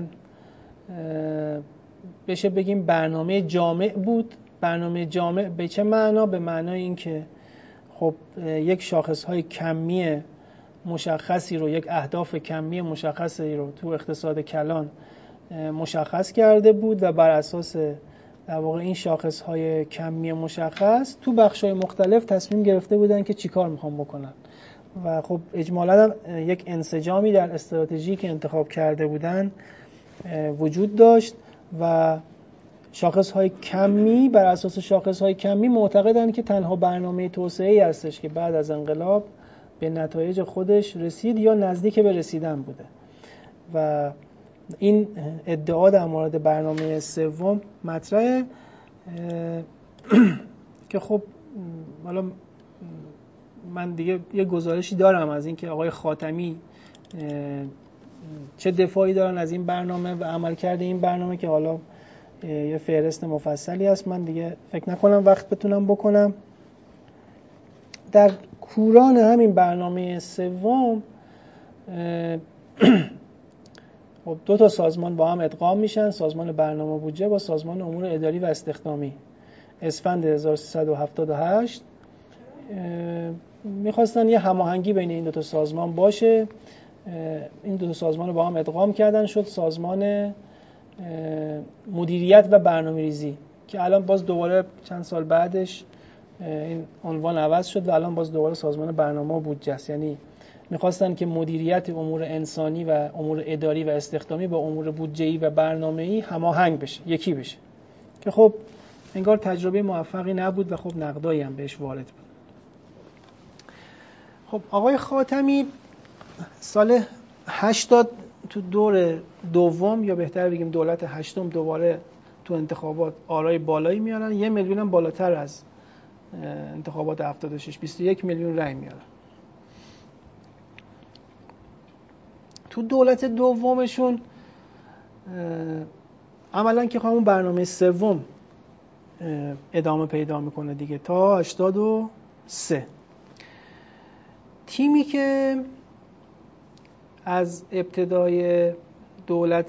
بشه بگیم برنامه جامع بود. برنامه جامع به چه معنا؟ به معنای این که خب یک شاخصهای کمی مشخصی رو، یک اهداف کمی مشخصی رو تو اقتصاد کلان مشخص کرده بود و بر اساس در واقع این شاخصهای کمی مشخص تو بخش‌های مختلف تصمیم گرفته بودن که چیکار میخوام بکنن و خب اجمالاً یک انسجامی در استراتژی که انتخاب کرده بودن وجود داشت و شاخصهای کمی بر اساس شاخصهای کمی معتقدن که تنها برنامه توسعه‌ای هستش که بعد از انقلاب به نتایج خودش رسید یا نزدیک به رسیدن بوده. و این ادعا در مورد برنامه سوم مطرحه که خب حالا من دیگه یه گزارشی دارم از اینکه آقای خاتمی چه دفاعی دارن از این برنامه و عملکرد این برنامه که حالا یه فهرست مفصلی هست، من دیگه فکر نکنم وقت بتونم بکنم. در کوران همین برنامه سوم خب دو تا سازمان با هم ادغام میشن، سازمان برنامه بودجه با سازمان امور اداری و استخدامی. اسفند هزار و سیصد و هفتاد و هشت میخواستن یه هماهنگی بین این دو تا سازمان باشه، این دو تا سازمان رو با هم ادغام کردن، شد سازمان مدیریت و برنامه‌ریزی که الان باز دوباره چند سال بعدش این عنوان عوض شد و الان باز دوباره سازمان برنامه و بودجه است. یعنی میخواستن که مدیریت امور انسانی و امور اداری و استخدامی با امور بودجه‌ای و برنامه‌ای هماهنگ بشه، یکی بشه، که خب انگار تجربه موفقی نبود و خب نقدایی هم بهش وارد بود. خب آقای خاتمی سال هشتاد تو دور دوم یا بهتر بگیم دولت هشتم دوباره تو انتخابات آرای بالایی میارن، یه میلیون هم بالاتر از انتخابات هفتاد و شش، بیست و یک میلیون رای میارن. تو دولت دومشون عملا که همون برنامه سوم ادامه پیدا میکنه دیگه تا هشتاد و سه. تیمی که از ابتدای دولت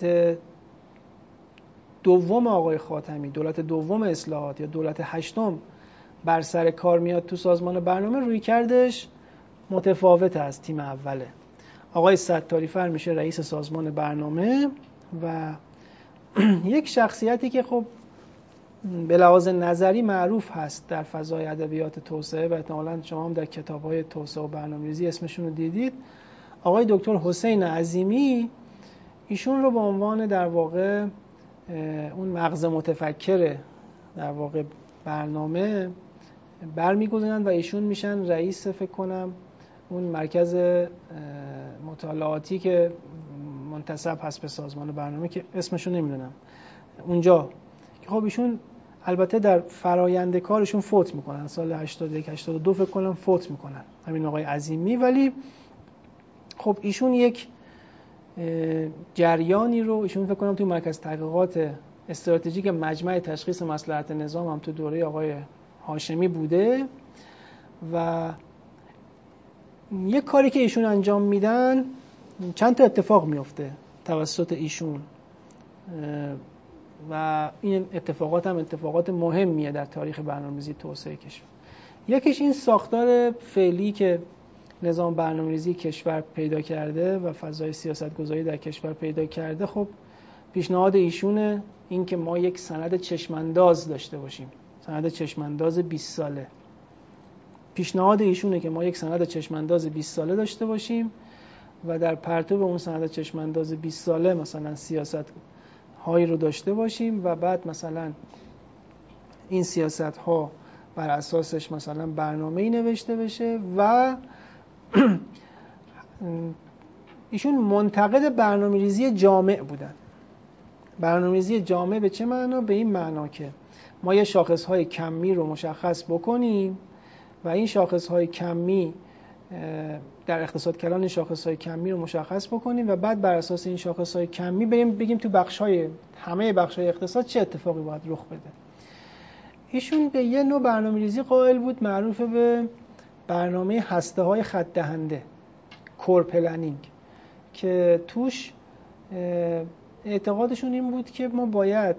دوم آقای خاتمی، دولت دوم اصلاحات یا دولت هشتم بر سر کار میاد تو سازمان برنامه، روی کردش متفاوت از تیم اوله. آقای ستاریفر میشه رئیس سازمان برنامه و یک شخصیتی که خب به لحاظ نظری معروف هست در فضای ادبیات توسعه و احتمالاً شما هم در کتاب‌های توسعه و برنامه‌ریزی اسمشون رو دیدید، آقای دکتر حسین عظیمی. ایشون رو به عنوان در واقع اون مغز متفکر در واقع برنامه برمیگزینن و ایشون میشن رئیس فکر کنم اون مرکز مطالعاتی که منتسب هست به سازمان برنامه که اسمشون نمیدونم اونجا، که خب ایشون البته در فرایند کارشون فوت میکنن، سال هشتاد و یک هشتاد و دو فکر کنم فوت میکنن همین آقای عظیمی. ولی خب ایشون یک جریانی رو، ایشون فکر کنم توی مرکز تحقیقات استراتژیک مجمع تشخیص مصلحت نظام هم تو دوره آقای هاشمی بوده و یک کاری که ایشون انجام میدن چند تا اتفاق میفته توسط ایشون و این اتفاقات هم اتفاقات مهمیه در تاریخ برنامه‌ریزی توسعه کشور. یکیش این ساختار فعلی که نظام برنامه‌ریزی کشور پیدا کرده و فضای سیاست‌گذاری در کشور پیدا کرده، خب پیشنهاد ایشونه این که ما یک سند چشمانداز داشته باشیم، سند چشمانداز بیست ساله. پیشنهاد ایشونه که ما یک سند چشمانداز بیست ساله داشته باشیم و در پرتو اون سند چشمانداز بیست ساله مثلا سیاست هایی رو داشته باشیم و بعد مثلا این سیاست ها بر اساسش مثلا برنامه‌ای نوشته بشه. و ایشون منتقد برنامه‌ریزی جامع بودن. برنامه‌ریزی جامع به چه معنا؟ به این معنا که ما یه شاخص‌های کمی رو مشخص بکنیم و این شاخص‌های کمی در اقتصاد کلان این شاخص‌های کمی رو مشخص بکنیم و بعد بر اساس این شاخص‌های کمی بریم بگیم تو بخش‌های همه بخش‌های اقتصاد چه اتفاقی باید رخ بده. ایشون به یه نوع برنامه‌ریزی قائل بود معروف به برنامه هسته‌های خط دهنده، کور پلنینگ، که توش اعتقادشون این بود که ما باید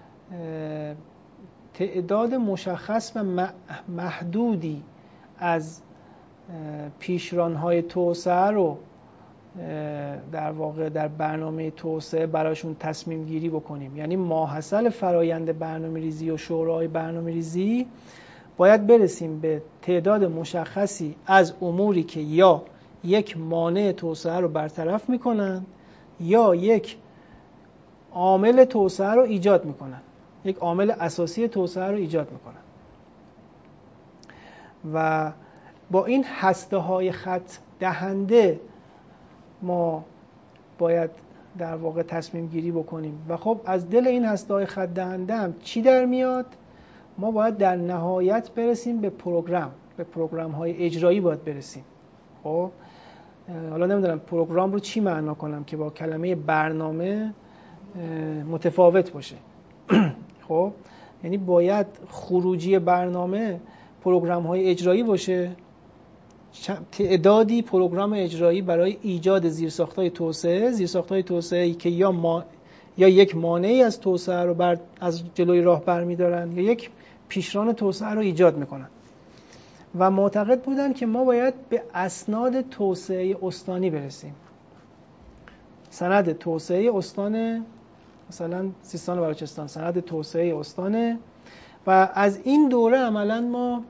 تعداد مشخص و محدودی از پیشران‌های توسعه رو در واقع در برنامه توسعه براشون تصمیم گیری بکنیم. یعنی ماحصل فرایند برنامه‌ریزی و شورای برنامه‌ریزی باید برسیم به تعداد مشخصی از اموری که یا یک مانع توسعه رو برطرف میکنن یا یک عامل توسعه رو ایجاد میکنن، یک عامل اساسی توسعه رو ایجاد میکنن. و با این هسته های خط دهنده ما باید در واقع تصمیم گیری بکنیم و خب از دل این هسته های خط دهنده هم چی در میاد؟ ما باید در نهایت برسیم به پروگرام، به پروگرام های اجرایی باید برسیم. خب حالا نمیدونم پروگرام رو چی معنا کنم که با کلمه برنامه متفاوت باشه. خب یعنی باید خروجی برنامه پروگرام های اجرایی باشه، تعدادی پروگرام اجرایی برای ایجاد زیرساخت‌های توسعه، زیرساخت‌های توسعه‌ای که یا ما یا یک مانعی از توسعه رو بر از جلوی راه برمی‌دارن یا یک پیشران توسعه رو ایجاد می‌کنن. و معتقد بودن که ما باید به اسناد توسعه استانی برسیم. سند توسعه استان مثلا سیستان و بلوچستان، سند توسعه استانه و از این دوره عملاً ما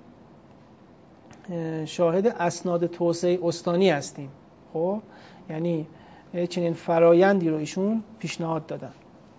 شاهد اسناد توسعه استانی هستیم. خب یعنی چنین فرایندی رو ایشون پیشنهاد دادن.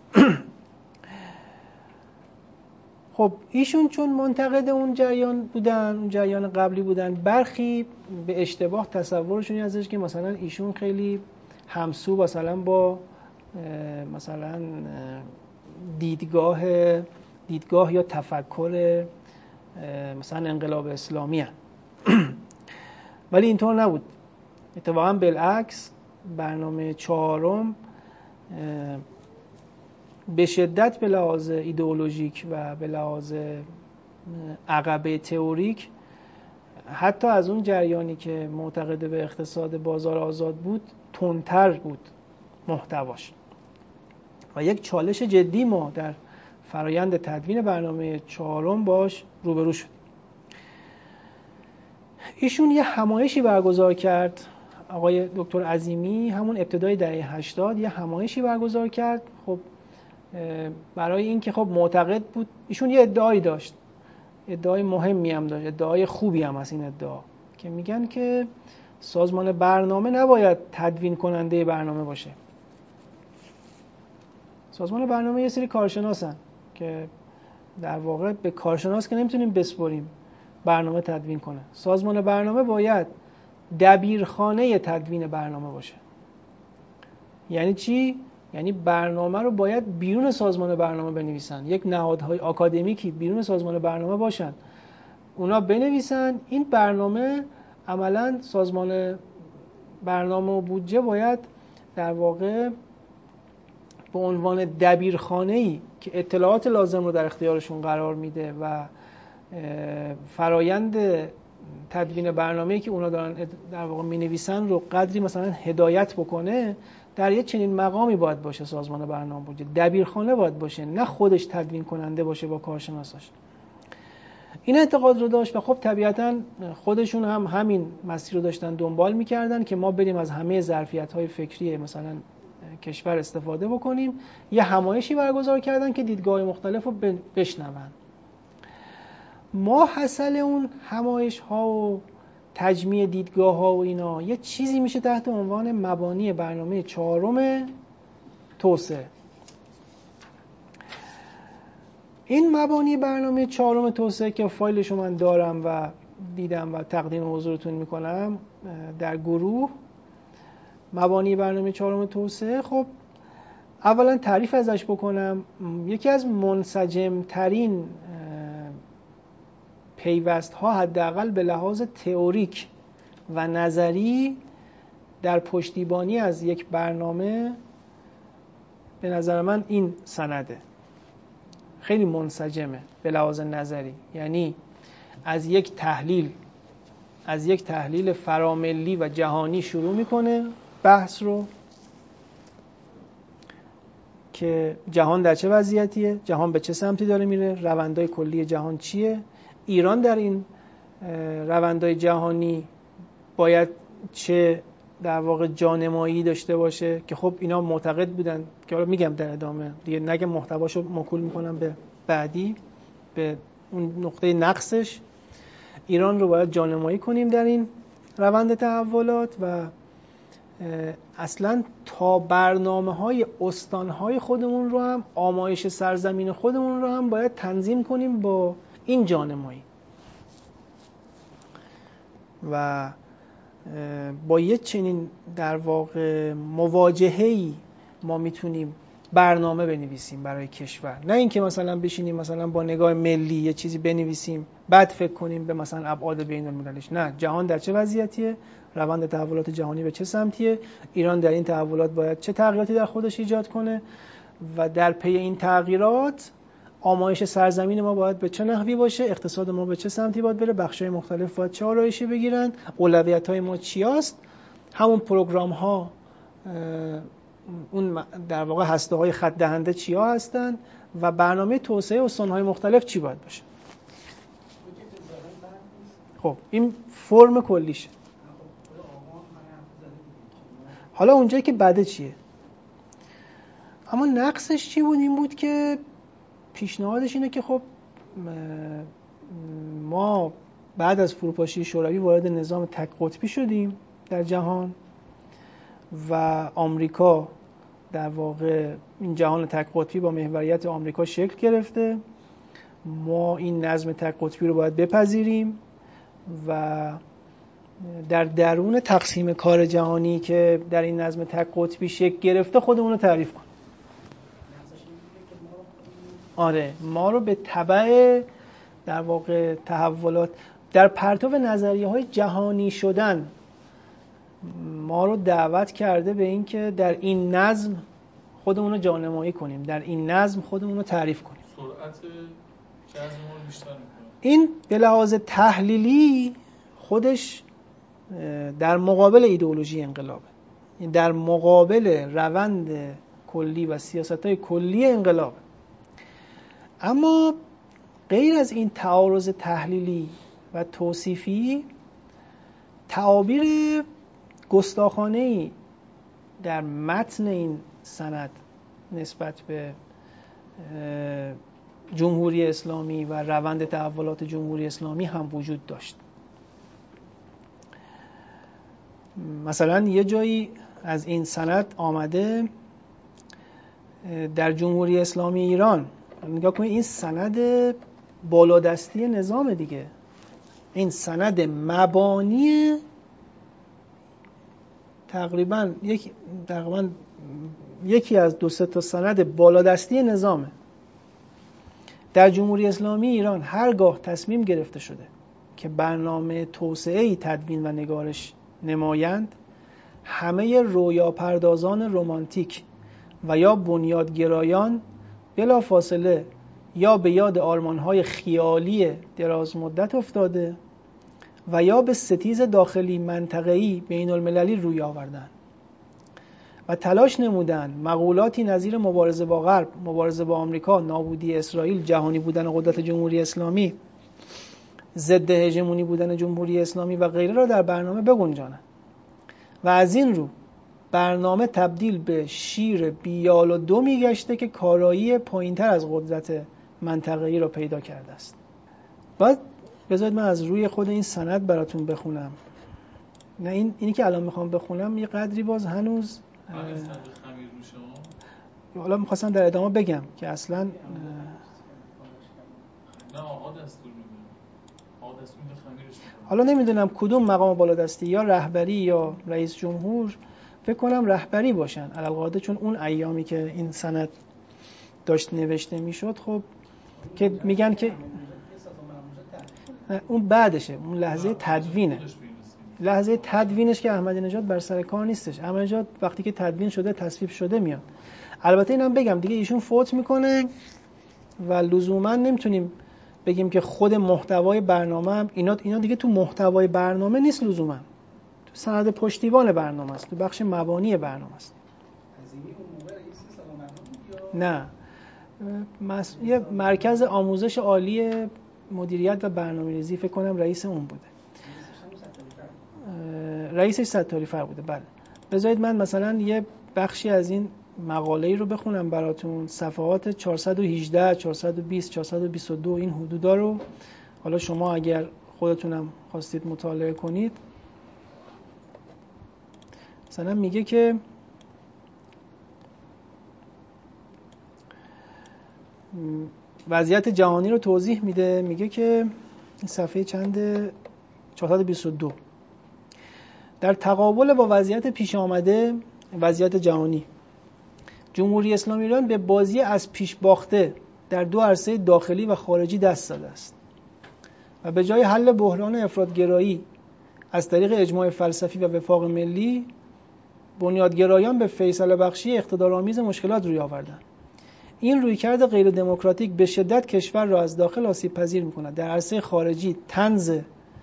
خب ایشون چون منتقد اون جریان بودن، اون جریان قبلی بودن، برخی به اشتباه تصورشون ازش که مثلا ایشون خیلی همسو مثلا با مثلا دیدگاه دیدگاه یا تفکر مثلا انقلاب اسلامی هست. ولی اینطور نبود. اتفاقا بالعکس برنامه چهارم به شدت به لحاظ ایدئولوژیک و به لحاظ عقبه تئوریک حتی از اون جریانی که معتقد به اقتصاد بازار آزاد بود تندتر بود محتواش و یک چالش جدی ما در فرایند تدوین برنامه چهارم باش روبرو شد. ایشون یه همایشی برگزار کرد، آقای دکتر عظیمی، همون ابتدای دهه هشتاد یه همایشی برگزار کرد. خب برای این که خب معتقد بود، ایشون یه ادعایی داشت، ادعای مهمی هم داشت، ادعای خوبی هم از این ادعا که میگن که سازمان برنامه نباید تدوین کننده برنامه باشه. سازمان برنامه یه سری کارشناسن که در واقع به کارشناس که نمیتونیم بسپریم برنامه تدوین کنه. سازمان برنامه باید دبیرخانه تدوین برنامه باشه. یعنی چی؟ یعنی برنامه رو باید بیرون سازمان برنامه بنویسن، یک نهادهای آکادمیکی بیرون سازمان برنامه باشن، اونا بنویسن. این برنامه عملاً سازمان برنامه و بودجه باید در واقع به عنوان دبیرخانه‌ای که اطلاعات لازم رو در اختیارشون قرار میده و فرایند تدوین برنامه‌ای که اونا دارن در واقع می‌نویسن رو قدری مثلا هدایت بکنه، در یه چنین مقامی باید باشه سازمان برنامه بودجه، دبیرخانه باید باشه، نه خودش تدوین کننده باشه با کارشناساش. این اعتقاد رو داشت و خب طبیعتاً خودشون هم همین مسیر رو داشتن دنبال می‌کردن که ما بریم از همه ظرفیت‌های فکری مثلا کشور استفاده بکنیم. یه همایشی برگزار کردن که دیدگاه مختلف رو بشنون. ما حاصل اون همایش ها و تجمیع دیدگاه ها و اینا یه چیزی میشه تحت عنوان مبانی برنامه چهارم توسعه. این مبانی برنامه چهارم توسعه که فایلشو من دارم و دیدم و تقدیم حضورتون میکنم در گروه، مبانی برنامه چهارم توسعه، خب اولا تعریف ازش بکنم. یکی از منسجم ترین پیوست ها حداقل به لحاظ تئوریک و نظری در پشتیبانی از یک برنامه به نظر من این سنده. خیلی منسجمه به لحاظ نظری، یعنی از یک تحلیل از یک تحلیل فراملی و جهانی شروع میکنه بحث رو که جهان در چه وضعیتیه، جهان به چه سمتی داره میره، روندهای کلی جهان چیه، ایران در این روندهای جهانی باید چه در واقع جانمایی داشته باشه که خب اینا معتقد بودن که حالا میگم در ادامه دیگه، نگه محتواشو موکول میکنم به بعدی، به اون نقطه نقصش. ایران رو باید جانمایی کنیم در این روند تحولات و اصلا تا برنامه‌های استان‌های خودمون رو هم، آمایش سرزمین خودمون رو هم باید تنظیم کنیم با این جانمایی. و با یه چنین در واقع مواجهه‌ای ما میتونیم برنامه بنویسیم برای کشور، نه اینکه مثلا بشینیم مثلا با نگاه ملی یه چیزی بنویسیم بعد فکر کنیم به مثلا ابعاد بین المللیش. نه، جهان در چه وضعیتیه، روند تحولات جهانی به چه سمتیه، ایران در این تحولات باید چه تغییراتی در خودش ایجاد کنه و در پی این تغییرات آمایش سرزمین ما باید به چه نحوی باشه، اقتصاد ما به چه سمتی باید بره، بخش‌های مختلف باید چه آرایشی بگیرن، اولویت‌های ما چیاست، همون پروگرام‌ها اون در واقع هسته‌های خط دهنده چیا هستن و برنامه توسعه استان‌های مختلف چی باید باشه. خب این فرم کلیشه. حالا اونجایی که بده چیه؟ اما نقصش چی بود؟ این بود که پیشنهادش اینه که خب ما بعد از فروپاشی شوروی وارد نظام تک قطبی شدیم در جهان و آمریکا در واقع این جهان تک قطبی با محوریت آمریکا شکل گرفته. ما این نظم تک قطبی رو باید بپذیریم و در درون تقسیم کار جهانی که در این نظم تک قطبی شکل گرفته خودمون رو تعریف کنیم. آره، ما رو به تبع در واقع تحولات در پرتو نظریه‌های جهانی شدن ما رو دعوت کرده به این که در این نظم خودمون رو جانمایی کنیم، در این نظم خودمون رو تعریف کنیم. سرعت جذب ما رو بیشتر می‌کنه. این به لحاظ تحلیلی خودش در مقابل ایدئولوژی انقلابه، این در مقابل روند کلی و سیاست‌های کلی انقلابه. اما غیر از این تعارض تحلیلی و توصیفی، تعابیر گستاخانه‌ای در متن این سند نسبت به جمهوری اسلامی و روند تحولات جمهوری اسلامی هم وجود داشت. مثلا یه جایی از این سند آمده در جمهوری اسلامی ایران، نگاه کنید این سند بالادستی نظام دیگه، این سند مبانی تقریبا یک تقریبا یکی از دو سه تا سند بالادستی نظامه. در جمهوری اسلامی ایران هرگاه تصمیم گرفته شده که برنامه توسعه‌ای تدوین و نگارش نمایند، همه رویا پردازان رمانتیک و یا بنیادگرایان بلا فاصله یا به یاد آرمان‌های خیالی دراز مدت افتاده و یا به ستیز داخلی منطقه‌ای بین المللی روی آوردن و تلاش نمودن مقولاتی نظیر مبارزه با غرب، مبارزه با آمریکا، نابودی اسرائیل، جهانی بودن قدرت جمهوری اسلامی، ضد هژمونی بودن جمهوری اسلامی و غیره را در برنامه بگنجانند و از این رو برنامه تبدیل به شیر بیال و دمی گشته که کارایی پایین‌تر از قدرت منطقه‌ای را پیدا کرده است. بعد بذارید من از روی خود این سند براتون بخونم. نه این اینی که الان میخوام بخونم یه قدری باز هنوز حالا میخواستم در ادامه بگم که اصلا نه آقا دستور میده. آقا دستور میده خمیرش میکنه. حالا نمیدونم کدوم مقام بالادستی، یا رهبری یا رئیس جمهور، فکر کنم رهبری باشن علالقاعده، چون اون ایامی که این سند داشت نوشته میشد خب که میگن که اون بعدشه، اون لحظه تدوینه، لحظه تدوینش که احمدی نژاد بر سر کار نیستش. احمدی نژاد وقتی که تدوین شده تصویب شده میاد. البته اینم بگم دیگه ایشون فوت میکنه و لزوما نمیتونیم بگیم که خود محتوای برنامه هم اینا اینا دیگه تو محتوای برنامه نیست، لزوما تو سند پشتیبان برنامه است، تو بخش مبانی برنامه است. نه مس... یه مرکز آموزش عالی مدیریت و برنامه‌ریزی فکر کنم رئیس اون بوده، رئیسش ستاری فر بوده. بله بذارید من مثلا یه بخشی از این مقاله‌ای رو بخونم براتون، صفحات چهارصد و هجده، چهارصد و بیست، چهارصد و بیست و دو این حدودا رو حالا شما اگر خودتونم خواستید مطالعه کنید. مثلا میگه که وضعیت جهانی رو توضیح میده، میگه که این صفحه چند چهارصد و بیست و دو در تقابل با وضعیت پیش آمده، وضعیت جهانی، جمهوری اسلامی ایران به بازی از پیش باخته در دو عرصه داخلی و خارجی دست زده است و به جای حل بحران افراط‌گرایی از طریق اجماع فلسفی و وفاق ملی، بنیادگرایان به فیصله بخشی اقتدارآمیز مشکلات روی آوردند. این رویکرد غیر دموکراتیک به شدت کشور را از داخل آسیب پذیر می‌کند. در عرصه خارجی طنز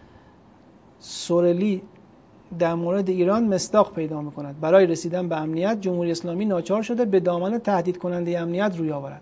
سورلی در مورد ایران مصداق پیدا می‌کند. برای رسیدن به امنیت، جمهوری اسلامی ناچار شده به دامن تهدید کننده امنیت روی آورد.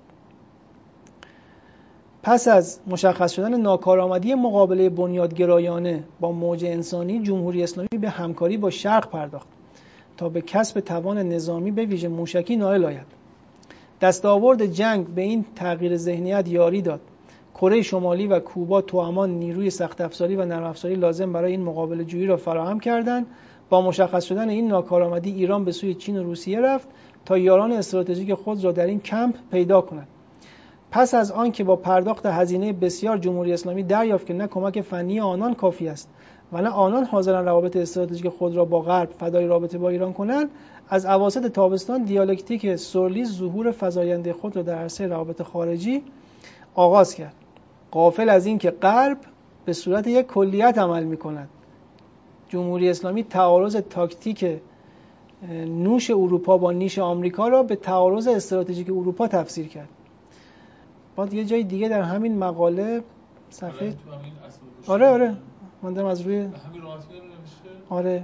پس از مشخص شدن ناکارآمدی مقابله بنیادگرایانه با موج انسانی، جمهوری اسلامی به همکاری با شرق پرداخت تا به کسب توان نظامی به ویژه موشکی نائل آید. دستاورد جنگ به این تغییر ذهنیت یاری داد. کره شمالی و کوبا توامان نیروی سخت افزاری و نرم افزاری لازم برای این مقابله جویی را فراهم کردند. با مشخص شدن این ناکارآمدی، ایران به سوی چین و روسیه رفت تا یاران استراتژیک خود را در این کمپ پیدا کند. پس از آن که با پرداخت هزینه بسیار، جمهوری اسلامی دریافت که نه کمک فنی آنان کافی است و نه آنان حاضرند روابط استراتژیک خود را با غرب فدای رابطه با ایران کنند، از اواسط تابستان دیالکتیک سورلی ظهور فزاینده خود را در عرصه روابط خارجی آغاز کرد، غافل از این که غرب به صورت یک کلیت عمل می‌کند. جمهوری اسلامی تعارض تاکتیک نوش اروپا با نیش آمریکا را به تعارض استراتژیک اروپا تفسیر کرد. بعد یه جای دیگه در همین مقاله صفحه آره آره من دارم از روی آره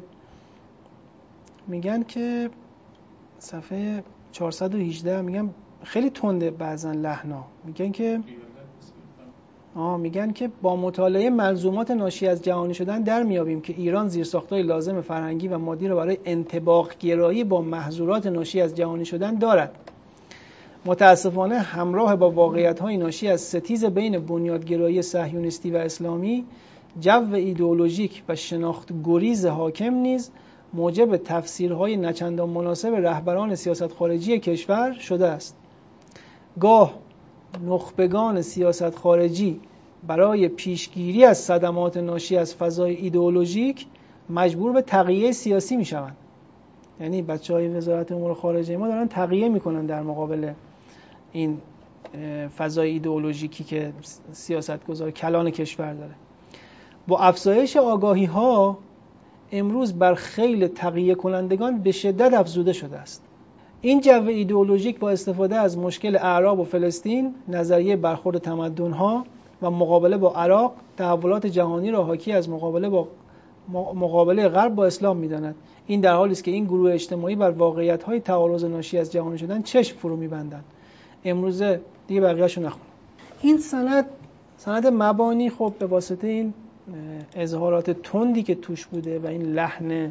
میگن که صفحه چهارصد و هجده میگن خیلی تنده بعضا لحنا، میگن که آه میگن که با مطالعه ملزومات ناشی از جهانی شدن در میابیم که ایران زیرساخت‌های لازم فرهنگی و مادی را برای انطباق گرایی با محظورات ناشی از جهانی شدن دارد. متاسفانه همراه با واقعیت‌های ناشی از ستیز بین بنیادگرایی صهیونیستی و اسلامی، جو ایدئولوژیک و شناخت گریز حاکم نیز موجب تفسیرهای نچندان مناسب رهبران سیاست خارجی کشور شده است. گاه نخبگان سیاست خارجی برای پیشگیری از صدمات ناشی از فضای ایدئولوژیک مجبور به تقیه سیاسی می‌شوند. یعنی بچه‌های وزارت امور خارجه ما دارن تقیه میکنن در مقابل این فضای ایدئولوژیکی که سیاستگزار کلان کشور داره. با افزایش آگاهی ها امروز بر خیل تقیه کنندگان به شدت افزوده شده است. این جو ایدئولوژیک با استفاده از مشکل اعراب و فلسطین، نظریه برخورد تمدن ها و مقابله با عراق، تحولات جهانی را حاکی از مقابله با مقابله غرب با اسلام می‌داند. این در حالی است که این گروه اجتماعی بر واقعیت‌های تعارض ناشی از جهانی شدن چشم فرو می‌بندند. امروزه دیگه بقیه‌شو نخونم. این سند سند مبانی خب به واسطه این اظهارات تندی که توش بوده و این لحن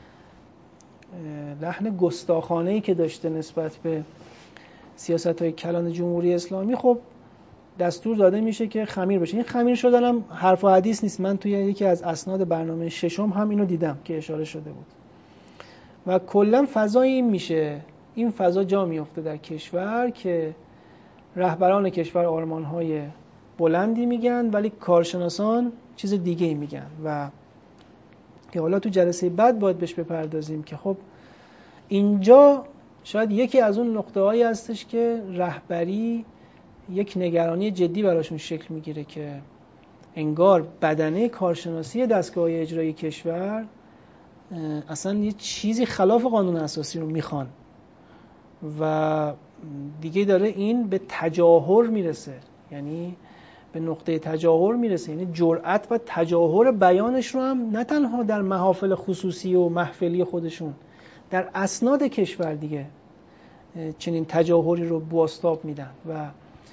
لحن گستاخانه‌ای که داشته نسبت به سیاست‌های کلان جمهوری اسلامی، خب دستور داده میشه که خمیر بشه. این خمیر شدن هم حرف و حدیث نیست. من توی یکی از اسناد برنامه ششم هم اینو دیدم که اشاره شده بود. و کلا فضای این میشه، این فضا جا میفته در کشور که رهبران کشور آرمان‌های بلندی میگن ولی کارشناسان چیز دیگه ای میگن و که حالا تو جلسه بعد باید بهش بپردازیم که خب اینجا شاید یکی از اون نقطه‌هایی هستش که رهبری یک نگرانی جدی براشون شکل میگیره که انگار بدنه کارشناسی دستگاه اجرایی کشور اصلا یه چیزی خلاف قانون اساسی رو میخوان و دیگه داره این به تجاهر میرسه، یعنی به نقطه تجاهر میرسه، یعنی جرأت و تجاهر بیانش رو هم نه تنها در محافل خصوصی و محفلی خودشون، در اسناد کشور دیگه چنین تجاهری رو بازتاب میدن و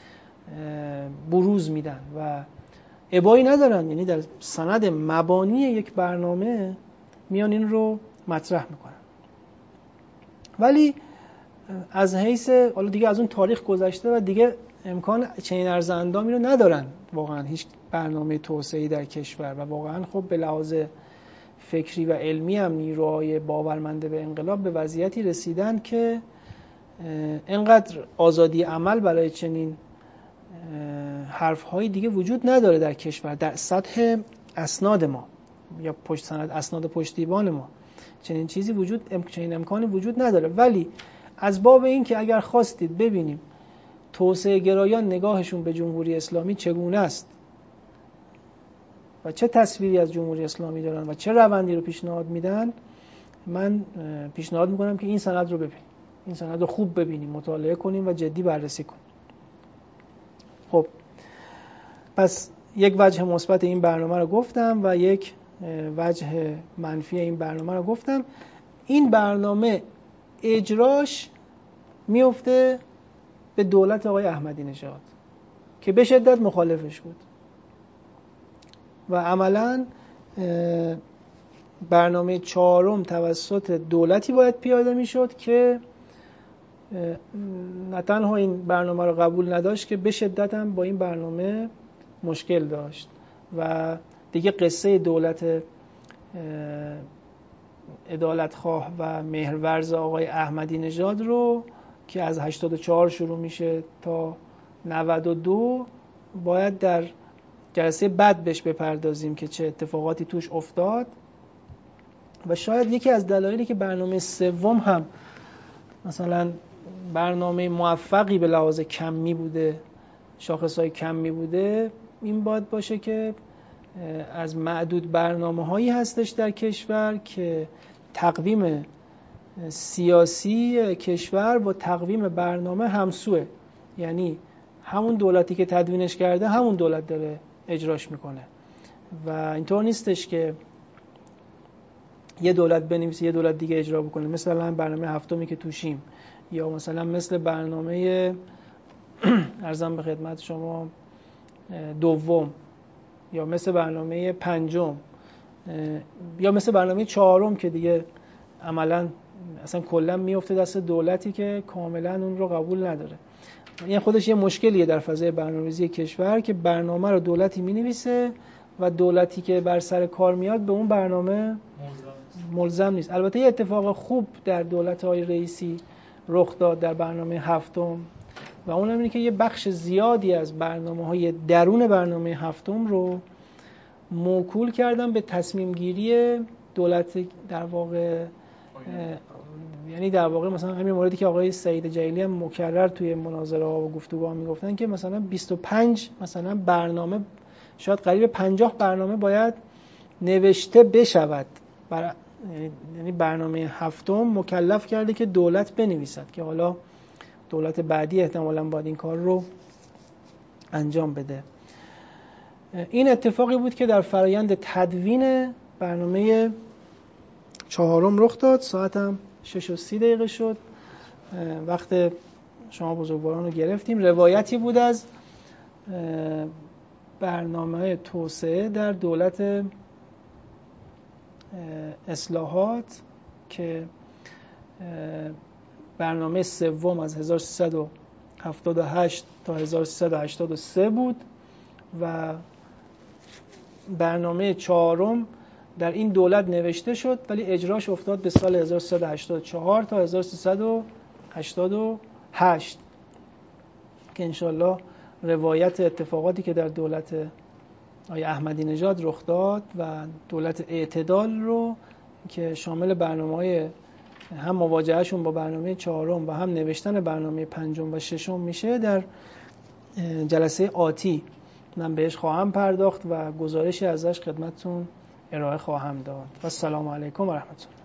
بروز میدن و ابایی ندارن، یعنی در سند مبانی یک برنامه میان این رو مطرح میکنن. ولی از حیث حالا دیگه از اون تاریخ گذشته و دیگه امکان چنین ارزاندامی رو ندارن واقعا هیچ برنامه توسعه‌ای در کشور و واقعا خب به لحاظ فکری و علمی هم نیروهای باورمنده به انقلاب به وضعیتی رسیدن که اینقدر آزادی عمل برای چنین حرف‌های دیگه وجود نداره در کشور در سطح اسناد ما یا پشت سند اسناد پشتیبان ما. چنین چیزی وجود چنین امکانی وجود نداره. ولی از باب این که اگر خواستید ببینیم توسعه گرایان نگاهشون به جمهوری اسلامی چگونه است و چه تصویری از جمهوری اسلامی دارن و چه روندی رو پیشنهاد میدن، من پیشنهاد میکنم که این سند رو ببینیم، این سند رو خوب ببینیم، مطالعه کنیم و جدی بررسی کنیم. خب پس یک وجه مثبت این برنامه رو گفتم و یک وجه منفی این برنامه رو گفتم. این برنامه اجراش میفته به دولت آقای احمدی نژاد که به شدت مخالفش بود و عملاً برنامه چهارم توسط دولتی باید پیاده میشد که نه تنها این برنامه رو قبول نداشت که به شدت هم با این برنامه مشکل داشت و دیگه قصه دولت عدالتخواه و مهرورز آقای احمدی نژاد رو که از هشتاد و چهار شروع میشه تا نود و دو باید در جلسه بعد بهش بپردازیم که چه اتفاقاتی توش افتاد و شاید یکی از دلایلی که برنامه سوم هم مثلا برنامه موفقی به لحاظ کمی بوده، شاخصهای کمی بوده، این باید باشه که از معدود برنامه هایی هستش در کشور که تقویم سیاسی کشور با تقویم برنامه همسوه، یعنی همون دولتی که تدوینش کرده همون دولت داره اجراش میکنه و اینطور نیستش که یه دولت بنویسه یه دولت دیگه اجرا بکنه، مثلا برنامه هفتمی که توشیم یا مثلا مثل برنامه ارزم به خدمت شما دوم یا مثل برنامه پنجم یا مثل برنامه چهارم که دیگه عملا اصلا کلا میفته دست دولتی که کاملا اون رو قبول نداره. این خودش یه مشکلیه در فضای برنامه‌ریزی کشور که برنامه رو دولتی می‌نویسه و دولتی که بر سر کار میاد به اون برنامه ملزم نیست. البته یه اتفاق خوب در دولت‌های رئیسی رخ داد در برنامه هفتم و اون اینه که یه بخش زیادی از برنامه‌های درون برنامه هفتم رو موکول کردن به تصمیم گیری دولت در واقع، یعنی در واقع مثلا همین موردی که آقای سعید جلیلی هم مکرر توی مناظره‌ها و گفتگوها میگفتن که مثلا بیست و پنج مثلا برنامه، شاید قریب پنجاه برنامه باید نوشته بشود، برای یعنی برنامه هفتم مکلف کرده که دولت بنویسد که حالا دولت بعدی احتمالاً باید این کار رو انجام بده. این اتفاقی بود که در فرایند تدوین برنامه چهارم رخ داد. ساعتم شش و سی دقیقه شد، وقت شما بزرگواران رو گرفتیم. روایتی بود از برنامه توسعه در دولت اصلاحات که برنامه سوم از هزار و سیصد و هفتاد و هشت تا هزار و سیصد و هشتاد و سه بود و برنامه چهارم در این دولت نوشته شد ولی اجراش افتاد به سال هزار و سیصد و هشتاد و چهار تا هزار و سیصد و هشتاد و هشت که انشالله روایت اتفاقاتی که در دولت آقای احمدی نژاد رخ داد و دولت اعتدال رو که شامل برنامه‌های هم مواجههشون با برنامه چهارم و هم نوشتن برنامه پنجم و ششم میشه در جلسه آتی من بهش خواهم پرداخت و گزارشی ازش خدمتتون ارائه خواهم داد. و السلام علیکم و رحمت الله.